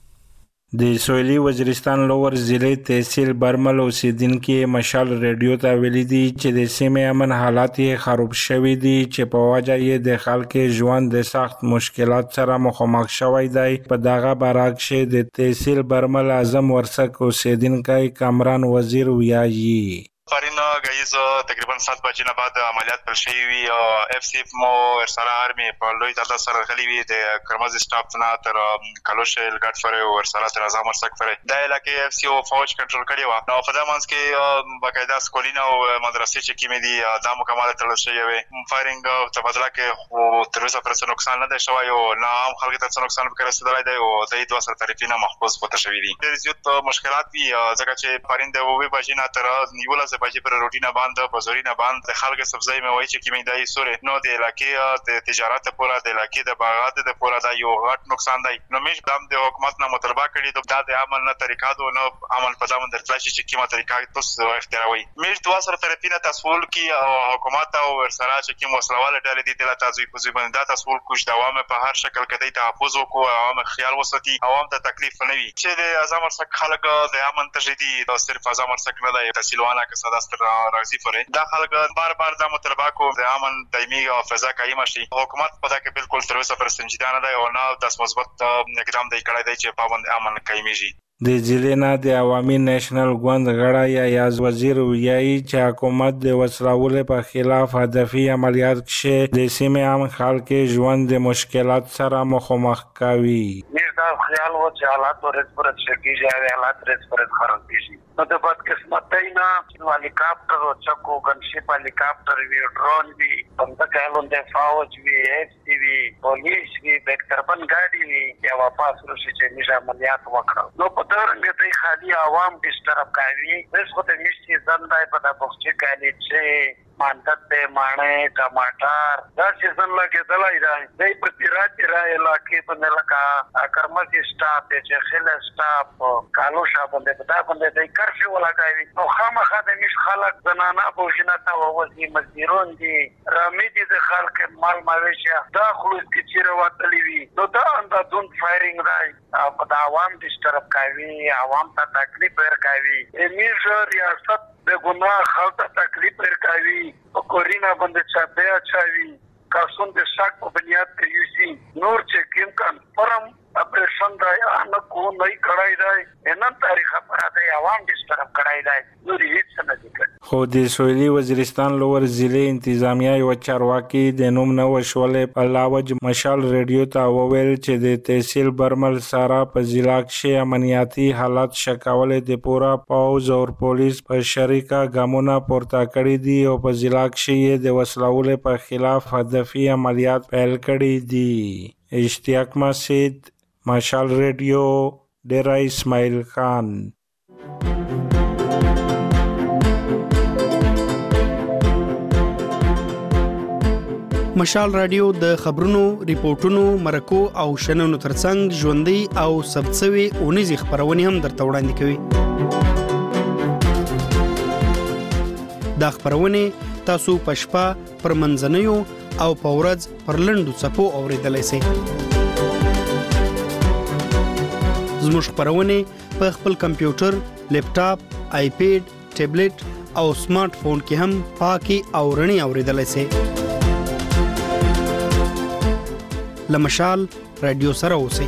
د سویلی وزیرستان لوور ضلع تحصیل برمل اوسیدونکو مشال ریډیو ته ویلي دي چې د سیمې امن حالات خراب شوي دي چې په وجه یې د خلکو ژوند د سخت مشکلات سره مخامخ شوی دی. په دغه برعکس د تحصیل برمل اعظم ورسک اوسیدونکو کامران وزیر ویایي فارینا غیز تقریبا سات بجې نه بعد عملیات پیل شوي وي. اف سی اف مو ورسره آرمي په لوی تعداد سره غلي وي د کرمز سټاف نه تر کلوش الګاټ فرې ورسره تر اعظم ورسک فرې د علاقې اف سی او فوج کنټرول کړی و. نو په دې منځ کې باقاعده سکولینه او مدرسې چې کېمې دي دا مکمل تړل شوی وي. فایرینګ تبادله کې خو تر اوسه پر څه نقصان نه دی شوی او نه هم خلکو ته څه نقصان پکې رسیدلی دی او د دې دوه سره طرفینه محفوظ پاتې شوي دي. ډېر زیات مشکلات وي ځکه چې پرنده وې بجې نه تر نیولس بجې پر روټینه باندې بازارینه باندې خلک سبزی مې وایي چې کیمې دای سورې نو د علاقې د تجارت لپاره د علاقې د باغات لپاره دا یو غټ نقصان دی. نو مش دام د حکومت نه مطالبه کړي دا د عمل نه طریقه دو نو عمل په دامن درتلای چې کیمه طریقه تاسو اختیاروي. مش دوه سره طرفینه تسهول کی او حکومت او ورسره چې کیمه وسلواله ډلې دي د تازوی په ځبن دا تسهول کوش دوام په هر شکل کې د تحفظ او عوام خیال وساتي عوام ته تکلیف نه وي چې د اعظم ورسک خلک د امن تجدید او صرف اعظم ورسک نه دی تحصیلوانه که صداستر راځي فره دا خلک بار بار د مطالبه کو د امن دایمي او فضا قائم شي. حکومت په دا کې بالکل تر اوسه پر سنجیده نه دی او نه د مثبت اقدام دی کړی دی چې پابند امن قائميږي. د ضلع نه د عوامي نېشنل ګوند غړی یاز وزیر ویایي چې حکومت د وسلوالو په خلاف هدفي عملیات کې د سیمې عام خلکو ژوند د مشکلات سره مخامخ کوي. دا خیال و چې حالات ورځ پر ورځ کېږي او حالات ورځ پر ورځ خراب کېږي. نو د بدقسمتۍ نه هلیکاپټر او چکو ګنشپ هلیکاپټر وی ډرون وی پنځه کالون د فوج وی اف سی وی پولیس وی بهتربن ګاډي وی یا واپس روشي چې نشه عملیات وکړو. نو په دغه د خالي عوام ډیسټرب کوي. زه خو ته نشي زندای په د بوخچې کالي چې مانته مانه ټماټر دا چې څنګه کېدلای دا د پرتیراتی را علاقې په لکه کرمزي سټاپ چې خل سټاپ کالو شابه د دا باندې د کرفي ولاګوي. نو خامخا د نش خلک زنانه بوجنه تا وځي مزدورون دي رامي دي د خلک مال ماویشه دا خلوص کې چیرې وتلی وي. نو دا اندازون فایرینګ راي په دا عوام ډیسټرب کوي عوام ته تکلیف ورکوي. امیر ریاست د ګناه خلک تکلیف ورکوي او کورینا باندې چاپیا چاوي کاسون د شک په بنیاد کې یوسي نور چې کیم کان پرم اپریشن دا نه کو نه کړای دی نن تاریخ پر دا عوام ډیسټرب کړای دی نو هیڅ نه دي. خو د سویلی وزیرستان لوور ضلع انتظامیه یو چارواکي د نوم نو وشولې په لاوج مشال ریډیو ته وویل چې د تحصیل برمل سارا په ضلع کې امنیتي حالات شکاول د پورا پوز او پولیس په شریکه ګامونه پورته کړی دي او په ضلع کې د وسلوالو په خلاف هدفي عملیات پیل کړي دي. اشتیاق مسعود مشال ریډیو ډیرا اسماعیل خان. مشال رادیو د خبرونو، ریپورتونو، مرکو او شننو ترڅنګ ژوندۍ او سبڅوي اونیزي خبرونه هم درته وړاندې کوي. دا خبرونه تاسو په شپه، پر منځنیو او په ورځ پر لنډو څپو اوریدلای شئ. زموږ خبرونه په خپل کمپیوټر، لیپټاپ، آیپیډ، ټابلیټ او سمارټ فون کې هم پاکي او رڼي اوریدلای شئ. لمشال رادیو سره اوسئ.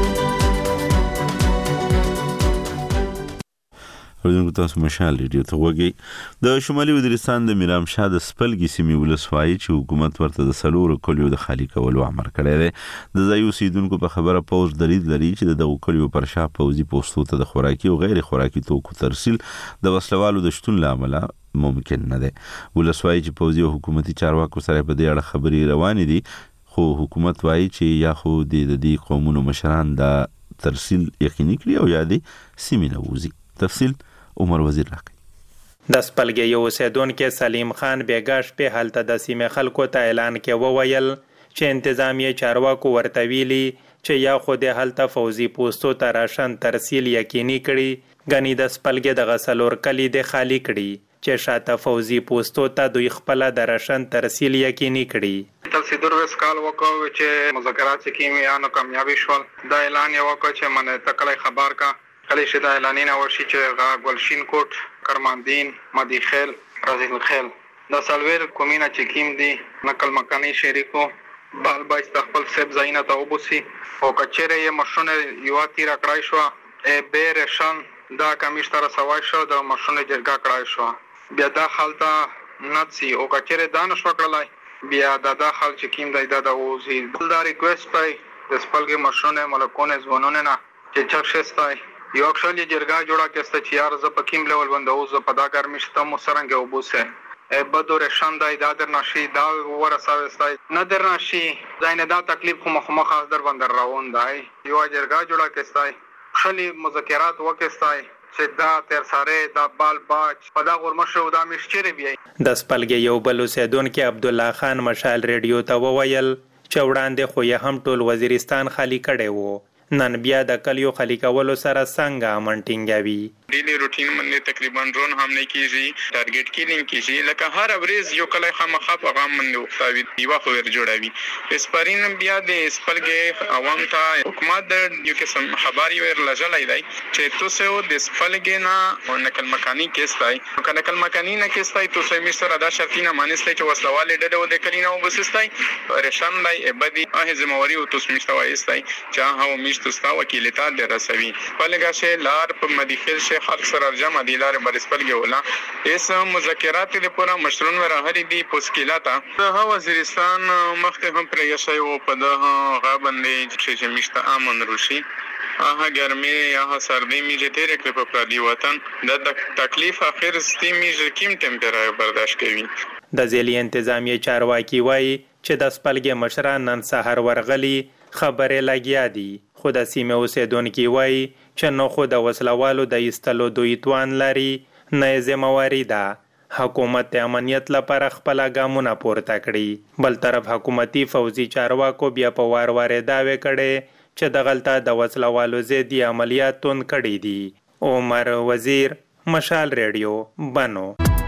ورته تاسو مشال ریډیو ته وګورئ. د شمالي وزیرستان د میرام شاه د سپلګي سیمې ولسوالۍ چې حکومت ورته د سلور کلیو د خالی کولو امر کړی دی. د ځای اوسیدونکو په خبره پوز درید لري چې د کلیو پر شا پوزي پوسټو ته د خوراکي او غیر خوراکي توکو ترسیل د وسلوالو د شتون لامل ممکن نه دی. ولسوالۍ چې پوزي او حکومتي چارواکو سره په دې اړه خبري روانې دي، خو حکومت وایي چې یا خو د دې قومونو مشران دا ترسیل یقیني کړي او یا دې سیمې نه وځي. تفصیل عمر وزیر راکړي. د سپلګي یو اوسیدونکو سلیم خان بیګاش په حالت د سیمه خلکو ته اعلان کې وویل چې انتظامیه چارواکو ورته ویلي چې یا خو د حالت فوزي پوسټو ته راشن ترسیل یقیني کړي، غني د سپلګي د غسلور کلی د خالی کړي چې شاته فوزي پوسټو ته دوی خپل د راشن ترسیل یقیني کړي. تلسیدور وسکال وکاو چې مذاکرات کې میانو کامیابی شول. دا اعلان یو وکړ چې منه تکلای خبر کا کله چې دا اعلانینه ورشي چې غلشین کوټ، کرماندین، مدی خیل، رزیل خیل دا سالویر کومینه چې کیم دي نقل مکانی شریکو بال بایس خپل سب زینه ته وبسي او کچره یې مشونه یو تیر کړای شو ا بیرشن دا کمیشتره سوای شو د مشونه جرګه کړای شو. بیا دا حالته نتسی او کچره دانش وکړلای بیا دا د حال چې کیم دی دا د اوزي دا ریکوست پای د سپلګي مشونه ملکونه ځونونه نه چې چرشستای یو اکشلی جرګه جوړه کېسته چې یار ز په کیم لیول باندې اوس په دا ګرمشته مو سرنګ وبوسه ا بدور شاندای دا در نشي دا ورساوستای نه در نشي ځینې دا تکلیف خو مخ مخ در باندې روان دی. یو جرګه جوړه کېستای خلی مذاکرات وکېستای چې دا تر سره دا بال باج په دا ورمشو دا مشچره بیا. د سپلګي یو بل اوسیدونکو عبد الله خان مشال ریډیو ته وویل چې وړاندې خو یې هم ټول وزیرستان خالی کړي وو، نن بیا د کلیو خالی کولو سره څنګه منټینګوي. ډیلی روټین باندې تقریبا ډرون هم نه کیږي، ټارګټ کیلینګ کیږي، لکه هر ابریز یو کله خامخا پیغام باندې وختاوي دیوا خو ور جوړوي. اسپرین بیا د سپلګي عوام ته حکومت د یو قسم خبري ور لجلای دی چې تاسو د سپلګي نه نقل مکانی کېستای کنه نقل مکانی نه کېستای تاسو یې سره دا شرطینه مانستای چې وسلواله ډډه و د کلینه وبسستای رشان لای ابدي اه زموري او تاسو مشتوایستای چې هغه مشتستا وکیلتا درسوي پلګه شه لار په مدیخل شه خلق سره جمع دي لار برسپلګي ولا اس مذاکرات د پورا مشرون ورهري دي پوسکیلاتا ها وزیرستان مخته هم پرې شي او په دغه غابندې چې مشته امن روشي اه ګرمي یا سردی میږي تیرې کړ په پردي وطن د تکلیف اخر ستې میږي کیم ټمپریچر برداشت کوي. د ځلې انتظامیه چارواکي وایي چې د سپلګي مشران نن سحر ورغلي خبره لګیا دي، خو د سیمه اوسیدونکو وایي چې نو خو د وسلوالو د ایستلو دوی توان لري نه ذمہواری ده. حکومت د امنیت لپاره خپل ګامونه پورته کړي. بل طرف حکومتي فوزي چارواکو بیا په وار وار داوی کړي چې د غلطه د وسلوالو زیدي عملیات تون کړي دي. عمر وزیر، مشال ریډیو، بنو.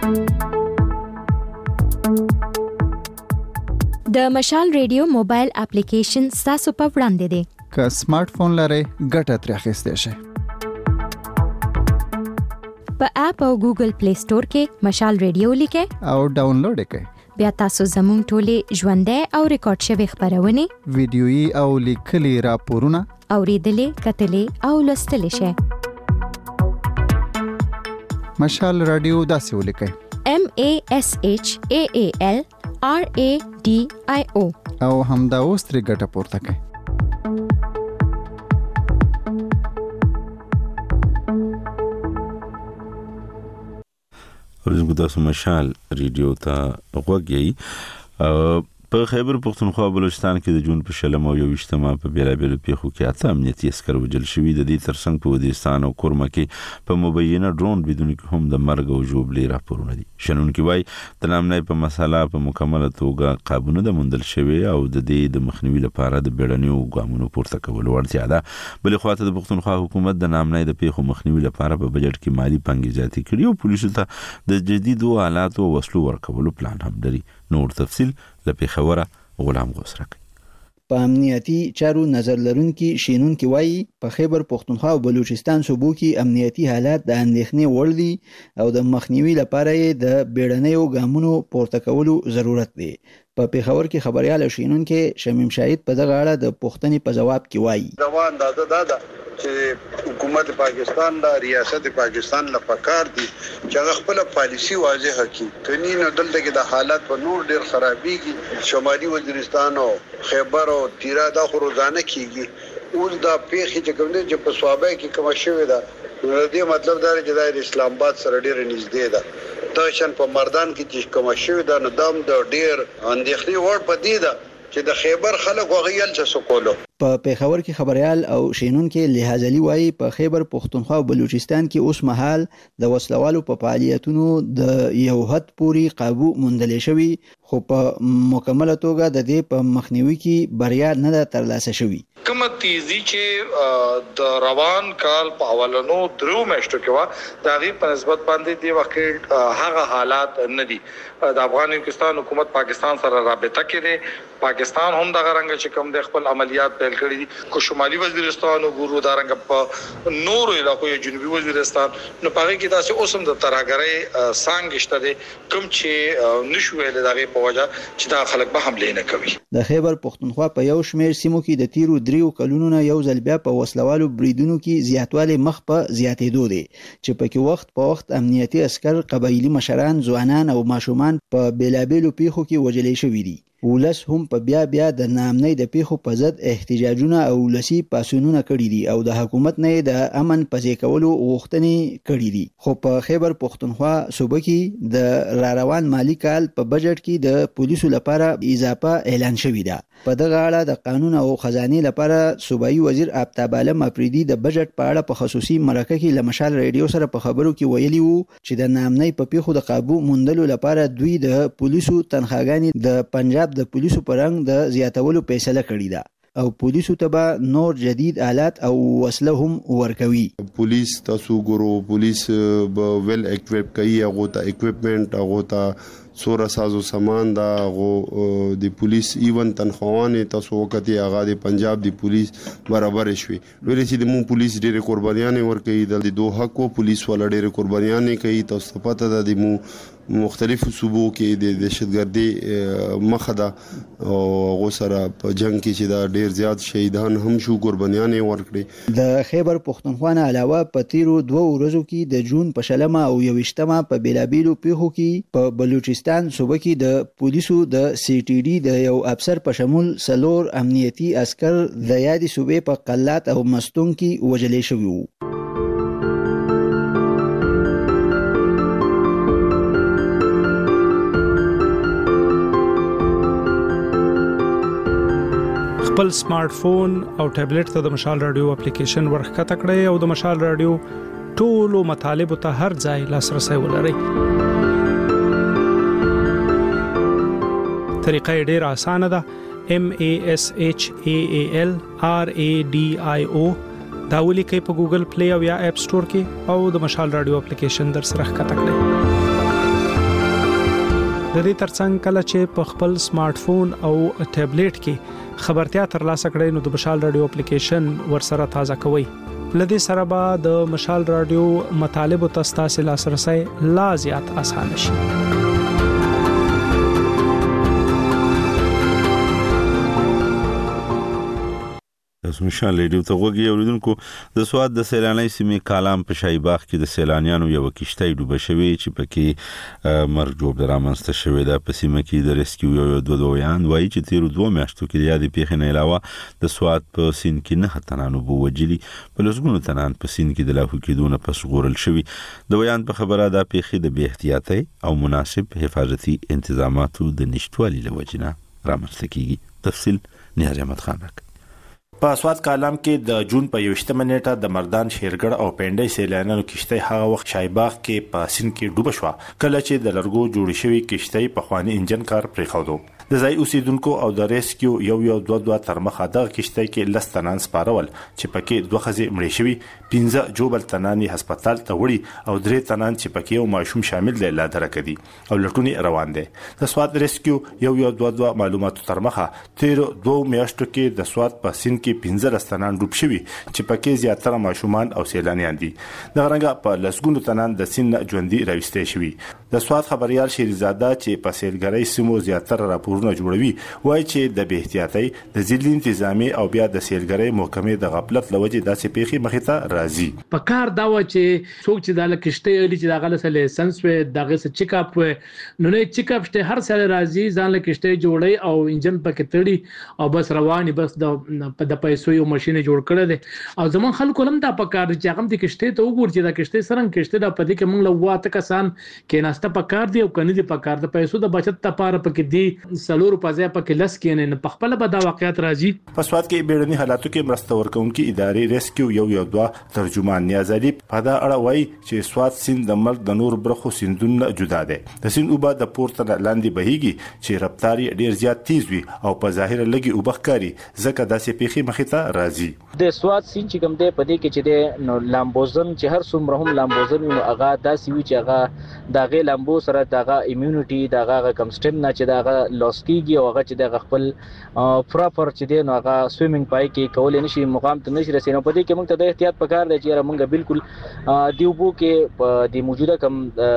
د مشال ریډیو موبایل اپلیکیشن تاسو په وړاندې دی. که سمارټ فون لرئ ګټه ترې اخیستی شئ. په اپ او ګوګل پلی سٹور کې مشال ریډیو لیکئ او ډاونلوډ یې کړئ. بیا تاسو زموږ ټولې ژوندۍ او ریکارډ شوي خبرونه، ویډیويي او لیکلي راپورونه اوریدلې، کتلې او لوستلی شئ. مشال رادیو داسې ولیکئ: M A S H A A L R A D I O او همدا اوس ترې ګټه پورته کړئ. ورزګو تاسو مشال ریډیو ته وګورئ. په خیبر پختونخوا بلوچستان کې د جون په شلم او یوشتمه په بیلابیلو پیښو کې اته امنیتي عسکر وژل شوي. د دې ترڅنګ په وزیرستان او کورمه کې په مبینه ډرون بدونکو هم د مرګ او ژوبلې راپورونه دي. شنونکي وایي د نامنۍ په مسله په مکمله توګه قابونه د موندل شوي او د دې د مخنیوي لپاره د بیړنیو ګامونو پورته کولو اړتیا ده. بلې خواته د پختونخوا حکومت د نامنۍ د پیښو مخنیوي لپاره په بجټ کې مالی پانګې زیاتې کړي او پولیسو ته د جديدو آلاتو او وسلو ورکولو پلان هم لري. نور تفصیل له پیښوره غلام غوسرک. په امنیتي چارو نظر لرونکي شینونکي وایي په خیبر پختونخوا او بلوچستان صوبو کې امنیتي حالات د اندېښنې وړ دي او د مخنیوي لپاره یې د بیړنیو ګامونو پورته کولو ضرورت دی. په پیښور کې خبريال شینونکي شمیم شاهد په دغه اړه د پوښتنې په جواب کې وایي روان دا دا دا چې حکومت پاکستان لا ریاست پاکستان لا پکار دي چې هغه خپل پالیسی واضح کړي. کني نو دلته کې د حالات په نور ډیر خرابېږي. شمالي وزیرستان او خیبر او تیرا دا خو روزانه کیږي. اوس دا پیښې چې کوم دي چې په صوابه کې کوم شوی دا نو دې مطلب دا چې د اسلام آباد سره ډیر نږدې ده. دا شن په مردان کې چې کوم شوی دا نو دام د ډیر اندېښنې ور پدې ده چې د خیبر خلک وغیل څه سکولو. په پیښور کې خبريال او شینونکي لحاظلی وایي په خیبر پختونخوا او بلوچستان کې اوس مهال د وسلوالو په فعالیتونو د یو حد پورې قابو موندل شوی خو په مکمله توګه د دې په مخنیوي کې بریا نه ده ترلاسه شوی. کومه تیزی چې د روان کال په اولنو درو میاشتو کې و د هغې په نسبت باندې دی وخت هغه حالات نه دي. د افغانستان حکومت پاکستان سره رابطه کړي. پاکستان هم دغه رنګ چې کوم د خپل عملیات پیل کړي دي. کو شمالي وزیرستان او ګورو دا رنګ په نورو علاقو جنوبي وزیرستان نو پاره کې داسې اوسم د تراګرې سانګ شته دي کوم چې نشو ویل دغه په وجه چې دا خلک به حمله نه کوي. د خیبر پختونخوا په یو شمېر سیمو کې د تیرو دریو کلونو نه یو ځل بیا په وسلوالو بریدونو کې زیاتوالی مخ په زیاتېدو دي چې پکې وخت په وخت امنیتي عسكر قبایلی مشران ځوانان او ماشومان په بیلابیلو پیښو کې وژل شوي دي. ولس هم په بیا بیا د نامنۍ د پیښو په ضد احتجاجونه او ولسي پاسونونه کړي دي او د حکومت نه د امن پځې کولو غوښتنې کړي دي. خو په خیبر پختونخوا صوبه کې د را روان مالی کال په بجټ کې د پولیسو لپاره اضافه اعلان شوې ده. په دغه اړه د قانون او خزانه لپاره صوبایي وزیر آفتاب عالم افریدي د بجټ په اړه په خصوصي مرکه کې له مشال ریډیو سره په خبرو کې ویلي وو چې د نامنۍ په پیښو د قابو موندلو لپاره دوی د پولیسو تنخواګانې د پنجاب د پولیسو پرنګ د زیاتولو فیصله کړې ده او پولیسو ته به نور جدید آلات او وسله هم ورکوي. پولیس تاسو ګورو پولیس به ویل اکویپ کوي هغه ته اکوپمنٹ هغه ته سوره سازو سامان دا غو د پولیس ایون تنخواهانه تاسو وخت یې هغه د پنجاب د پولیس برابر شوي. ویل چې د مو پولیس ډېر قربانيانه ورکوي د دوه حقو پولیس ول ډېر قربانيانه کوي. تاسو پته ده د مو مختلفو صوبو کې د دهشتګردي مخه ده او غو سره په جنگ کې چې دا ډېر زیات شهیدان هم شو قربانيانه ورکړي. د خیبر پختونخوا نه علاوه په تیرو دوه ورځو کې د جون په شلمه او یوشتمه په بیلابیلو پیښو کې په بلوچستان صوبه کې د پولیسو د سی ټي ډي د یو افسر په شمول سلور امنیتي عسكر د یادې صوبې په قلات او مستون کې وژل شوي وو. خپل سمارټ فون او ټابلیټ ته د مشال رادیو اپلیکیشن ورخکته کړئ او د مشال رادیو ټولو مطالبه ته هر ځای لاسرسي ولرئ. طریقه ډیره اسانه ده. M A S H A A L R A D I O دا ولیکئ په ګوګل پلی او یا اپ سٹور کې او د مشال رادیو اپلیکیشن در سره ښکته کړئ. د دې ترڅنګ کله چې په خپل سمارټ فون او ټابلیټ کې خبرتیا ترلاسه کړئ نو د مشال رادیو اپلیکیشن ورسره تازه کوئ. لدې سره به د مشال رادیو مطالب او تاسو لاسرسي لا زیات اسانه شي. تاسو مشال ریډیو ته وګورئ اوریدونکو د سواد د سیلاني سیمې کالام په شایباغ کې د سیلانیانو یو کشتۍ ډوبه شوې چې پکې مرجوب درامنسته شوې ده. په سیمه کې د ریسکیو یو دوه دویان وایي چې تیر دوه میاشتو کې د یادې پیښې نه علاوه د سواد په سین کې نه تنانو بو وجلی په لږونو تنان په سین کې د لاهو کېدونه پس غورل شوی. د ویان په خبره ده پیښې د بی احتیاطي او مناسب حفاظتي انتظاماتو د نشټوالي لوجنه رامنځته کیږي. تفصیل نیاز احمد خان راک. په سواد کالام کې د جون په یوشتمه نیټه د مردان شیرګړ او پنډۍ سیلانیانو کشتۍ هغه وخت شایباغ کې په سین کې ډوب شو کله چې د لرګو جوړ شوی کشتۍ په خواني انجن کار پرې خاودو. د ځای اوسیدونکو او د ریسکیو یو یو دوه دوه تر مخه د کشتۍ کې لس تنان سپارول چې پکې دوه ښځې مړې شوي، پنځه جوبل تنان هسپتال ته وړي او درې تنان چې پکې یو ماشوم شامل دی لا درکه دي او لټونې روان دي. د سواد ریسکیو یو یو دوه دوه معلوماتو تر مخه تیر دوه میاشتو کې د سواد په سین کې پنځه تنان ډوب شوي چې پکې زیاتره ماشومان او سیلانیان دي. د غرنګ په لسګونو تنان د سین ژوندۍ راوستي شوي. د سواد خبريال شیرزاده چې په سیلګرۍ سیمو زیاتره راپورونه جوړوي وایي چې د بې احتیاطۍ د ضلع انتظامی او بیا د سیلګرۍ محکمې د غفلت لوجې داسې پیښې مخې ته راځي. په کار دا و چې څوک چې د لکشته لري چې دغه سره لایسنس وي دغه سره چیک اپ وي نو نه چیک اپ شته هر سره راځي ځان لکشته جوړي او انجن پکې تړي او بس رواني بس د د پیسو یو ماشين جوړ کړل او زمون خلکو لم دا په کار چې هغه د کشته ته وګور چې د کشته سره کشته د پدې کې موږ له واته کسان کې ناسته په کار دی او کني دی په کار د پیسو د بچت لپاره پکې دی سلور په ځای پکې لس کې نه په خپل به دا واقعیت راځي. په سواد کې بیړني حالاتو کې مرسته ورکوونکي ادارې ریسکیو یو یو دوه ترجمان نیازالي په دا اړه وایي چې سواد سیند د ملک د نور برخو سیندونو جدا دی. د سیند اوبه د پورته لاندې بهيږي چې رفتار ډیر زیات تیز وي او په ظاهر لګي وبخکاري ځکه داسې پیښې مخې ته راځي. د سواد سیند چې کوم دی په دې کې چې دی نو لامبوزن چې هر څومره هم لامبوزن نو هغه داسې وي چې هغه دغه لامبو سره دغه ایمونټي دغه کم سټم نه چې دغه لاس کیږي او هغه چې دغه خپل پراپر چې دی نو هغه سویمینګ پای کې کول نشي مقام ته نشي رسېنو. په دې کې موږ ته د احتیاط پکار دی چې موږ بالکل دیوبو کې په د موجوده کم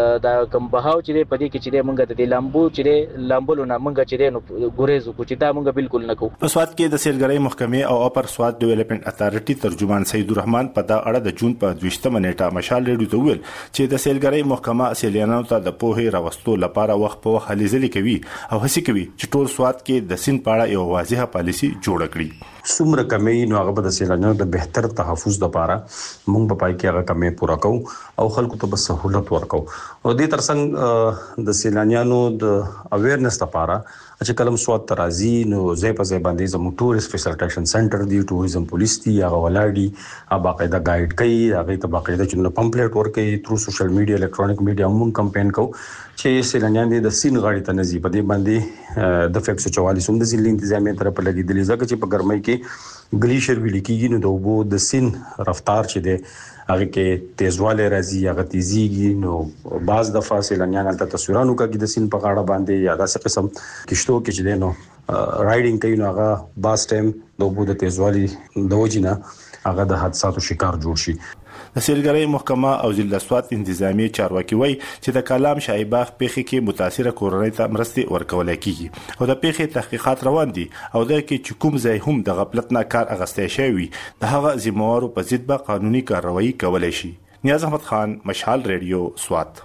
د کم بهاو چې دی په دې کې چې دی موږ د لامبو چې دی لامبلو نه موږ چې دی نو ګورېزو کو چې دا موږ بالکل نه کوو. په سواد کې د سیلګرۍ محکمې او اپر سواد ډیولپمنٹ اتھارټي ترجمان سید الرحمن په دا اړه د جون په دویشتمه نیټه مشال ریډیو ته ویل چې د سیلګرۍ محکمه سیلانیانو ته د پوهې راوستلو لپاره وخت په وخت هلې ځلې کوي او هڅه کوي چې ټول سواد کې د سین پاړه یو واضحه پالیسي جوړ کړي. څومره کمې نو هغه د سیلانیانو د بهتر تحفظ لپاره موږ په پای کې هغه کمې پوره کوو او خلکو ته به سہولت ورکو او د ترڅنګ د سیلانیانو د اویرنس لپاره چې کلم سواد ترازی نو زې په ځای باندې زمو ټورست فیسیلیټیشن سنټر دی ټوریزم پولیس دی هغه ولاړی ا باقاعده گایډ کوي هغه ته باقاعده چې پمفلیټ ورکوي تھرو سوشل میډیا الکترونیک میډیا موږ کمپاین کوو چې سیلانیان د سین غاړي ته نزي په دې باندې د فیکس چوالیس هم د ضلع انتظامیه طرف لګیدلی ځکه چې په ګرمۍ کې گلیشر ویل کېږي نو د اوبو د سین رفتار چې دی هغه کې تیزواله راځي هغه تیزیږي نو بعض دفعه سیلانیان ته تصویرانو کوي د سین په غاړه باندې یا داسې قسم کشتو کې چې دی نو رایډینګ کوي نو هغه باز ټایم د اوبو د تیزوالي د وجنه هغه د حادثاتو شکار جوړ شي. د سیلګرۍ محکمه او ضلع سواد انتظامی چارواکي وایي چې د کلام شایباغ پیښې کې متاثره کورنۍ ته مرستې ورکول کیږي او د پیښې تحقیقات روان دي او د کې چې کوم ځای هم د غفلت نه کار اغستې شوی د هغه ذمہوارو په ضد به قانوني کاروایی کولای شي. نیاز احمد خان، مشال ریډیو، سواد.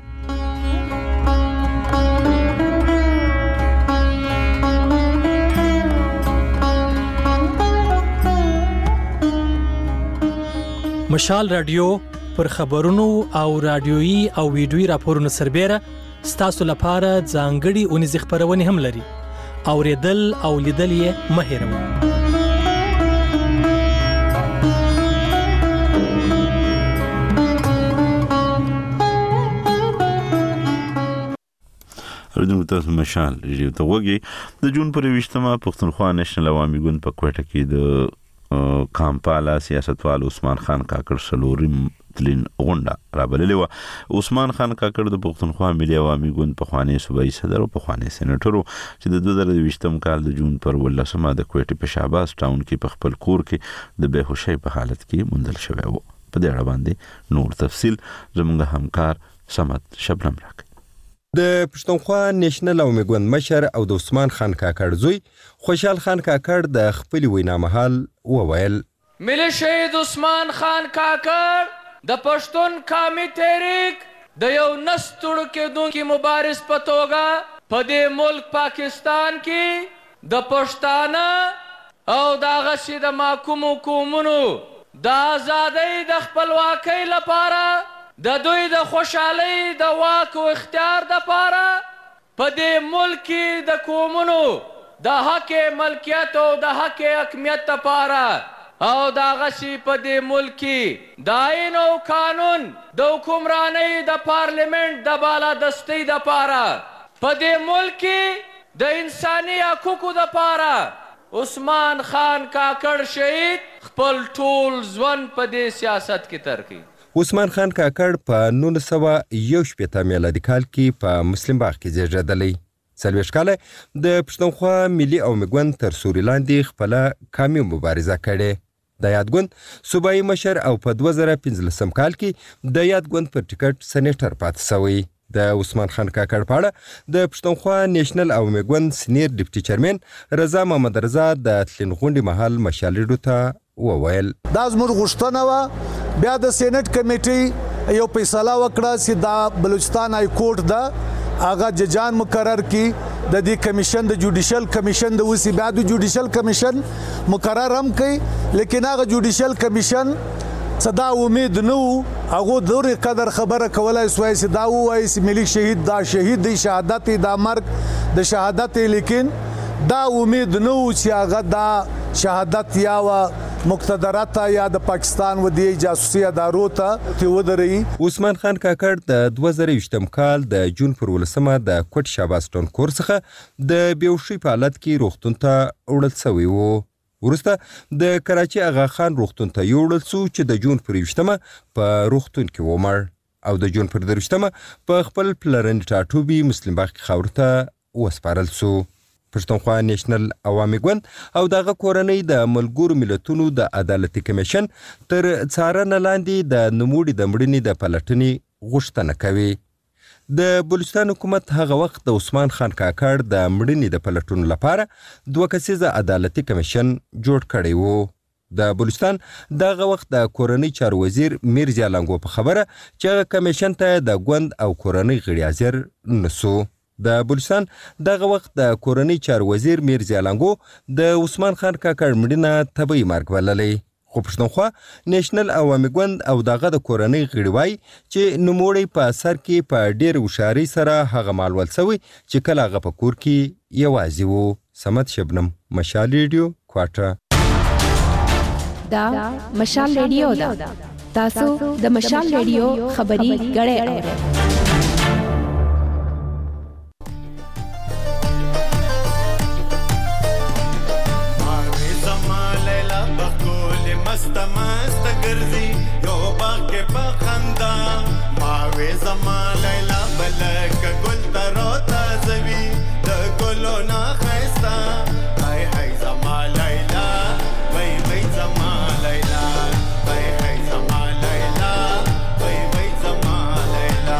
مشال رادیو پر خبرونو او رادیويي او ویډیويي راپورونو سربېره ستاسو لپاره ځانګړي اونیز خبرونه هم لري. اوریدل او لیدل یې مه هېروئ. ردو تاسو مشال ریډیو ته وګورئ. د جون پر ویشتمه پښتونخوا نېشنل عوامي ګوند په کوټه کې د کامپالا سیاستوال عثمان خان کاکړ سلورم تلین غونډه رابللې و. عثمان خان کاکړ د پښتونخوا ملي عوامي ګوند په خوانی صوبایي صدر او په خوانی سېنیټر چې د دوه زره دویشتم کال د جون پر ولسمه د کوټې په شهباز ټاون کې په خپل کور کې د بهوشۍ په حالت کې موندل شوی و. په دې اړه باندې نور تفصیل زموږ همکار سمت شبنم راکړي. د پښتونخوا نېشنل عوامي ګوند مشر او د عثمان خان کاکړ زوی خوشحال خان کاکړ د خپل وینا مهال وویل ملي شهید عثمان خان کاکړ د پښتون قومي تحریک د یو نستړو کېدونکي مبارز په توګه په دې ملک پاکستان کې د پښتانه او د هغسې د محکومو قومونو د ازادۍ د خپلواکۍ لپاره د دوی د خوشحالۍ د واک او اختیار د پاره په دې ملک کې د قومونو د حق ملکیت او د حق حکمیت لپاره او دا غشي په دې ملک کې د آئین او قانون د حکمرانۍ د پارلیمنت د بالادستۍ لپاره په دې ملک کې د انساني حقوقو لپاره عثمان خان کاکړ شهید خپل ټول ژوند په دې سیاست کې تیر کړ. عثمان خان کاکړ په نولس سوه یو شپېته میلادي کال کې په مسلم باغ کې زیږېدلی. څلوېښت کاله د پښتونخوا ملي او میګوند تر سوري لاندې خپله قامي مبارزه کړې. د یاد ګوند صوبایي مشر او په دوه زره پنځلسم کال کې د یاد ګوند پر ټکټ سنیټر پاتې شوی. د عثمان خان کاکړ په اړه د پښتونخوا نیشنل او میګوند سینیر ډیپټي چیرمن رضا محمد رضا د تلین غونډې مهال مشال ریډیو ته وویل دا زموږ غوښتنه وه. بیا د سینټ کمیټې یو فیصله وکړه چې دا بلوچستان های کورټ ده هغه ججان مقرر کی د دې کمیشن د جوډیشل کمیشن د وسی بیا د جوډیشل کمیشن مقرر هم کړي لیکن هغه جوډیشل کمیشن صدا امید نو هغه دوري قدر خبره کولای سوای چې دا وایي چې ملي شهید دا شهید دی شهادت دا مرګ د شهادت لیکن دا امید نو چې هغه دا شهادت یا مقتدرات یا د پاکستان و دی جاسوسي ادارو ته تی ودري. عثمان خان کاکړ د دوه زره یوویشتم کال د جون پر ولسمه د کوټ شاباس ټون کور څخه د بیوشي په حالت کې روغتون ته وړل شوی وو. ورسته د کراچي اغا خان روغتون ته یوړل سو چې د جون پر یوویشتمه په روغتون کې ومړ او د جون پر درویشتمه په خپل پلرنډ ټاټوبي مسلم باغ خاور ته وسپارل سو. پښتونخوا نیشنل عوامي ګوند او دغه کورنۍ د ملګرو ملتونو د عدالتي کمیشن تر څارنه لاندې د نوموړي د مړینې د پلټنې غوښتنه کوي. د بلوچستان حکومت هغه وخت د عثمان خان کاکړ د مړینې د پلټنو لپاره دوه کسیزه عدالتي کمیشن جوړ کړی وو. د بلوچستان دغه وخت د کورنۍ چارو وزیر میرزا لنګو په خبره چې هغه کمیشن ته د ګوند او کورنۍ غړي حاضر نسو. د بلوچستان دغه وخت د کورنۍ چارو وزیر میرزا لنګو د عثمان خان کاکړ مړینه طبیعي مرګ بللی. خو پښتونخوا نیشنل عوامي ګوند او دغه د کورنۍ غړي وایي چې نوموړی په سر کې په ډېر هوښیارۍ سره هغه مالول سوی چې کله هغه په کور کې یوازې وو. سمت شبنم، مشال ریډیو، کوټه. دا مشال ریډیو ده. تاسو د مشال ریډیو خبري غړې اورئ. مست مست ګرځي یو باغ کې په خندا ماوي زما لیلا بلک ګل تر تازوي د ګلو نه خيستا هاي هاي زما لیلا وای وای زما لیلا هاي هاي زما لیلا وای وای زما لیلا.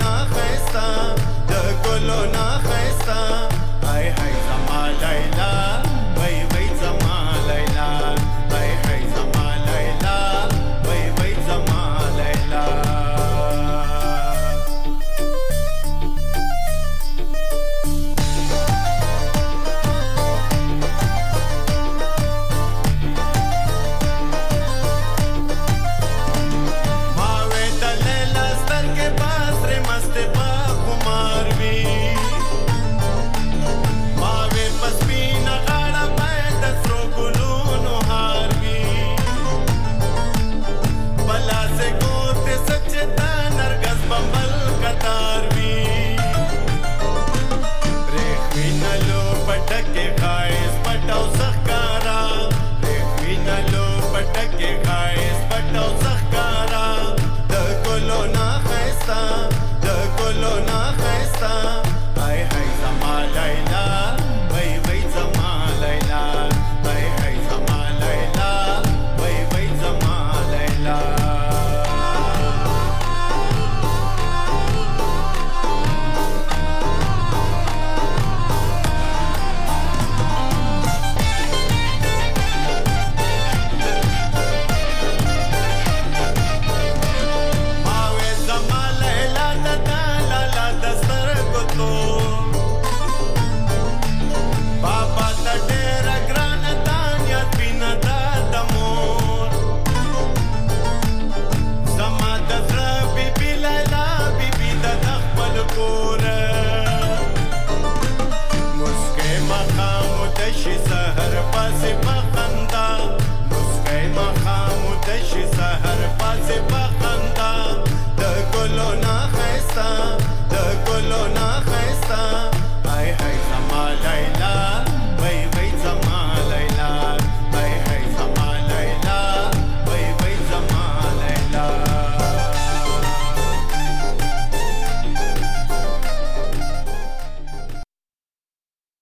ګلو نه خيستا هاي هاي زما لیلا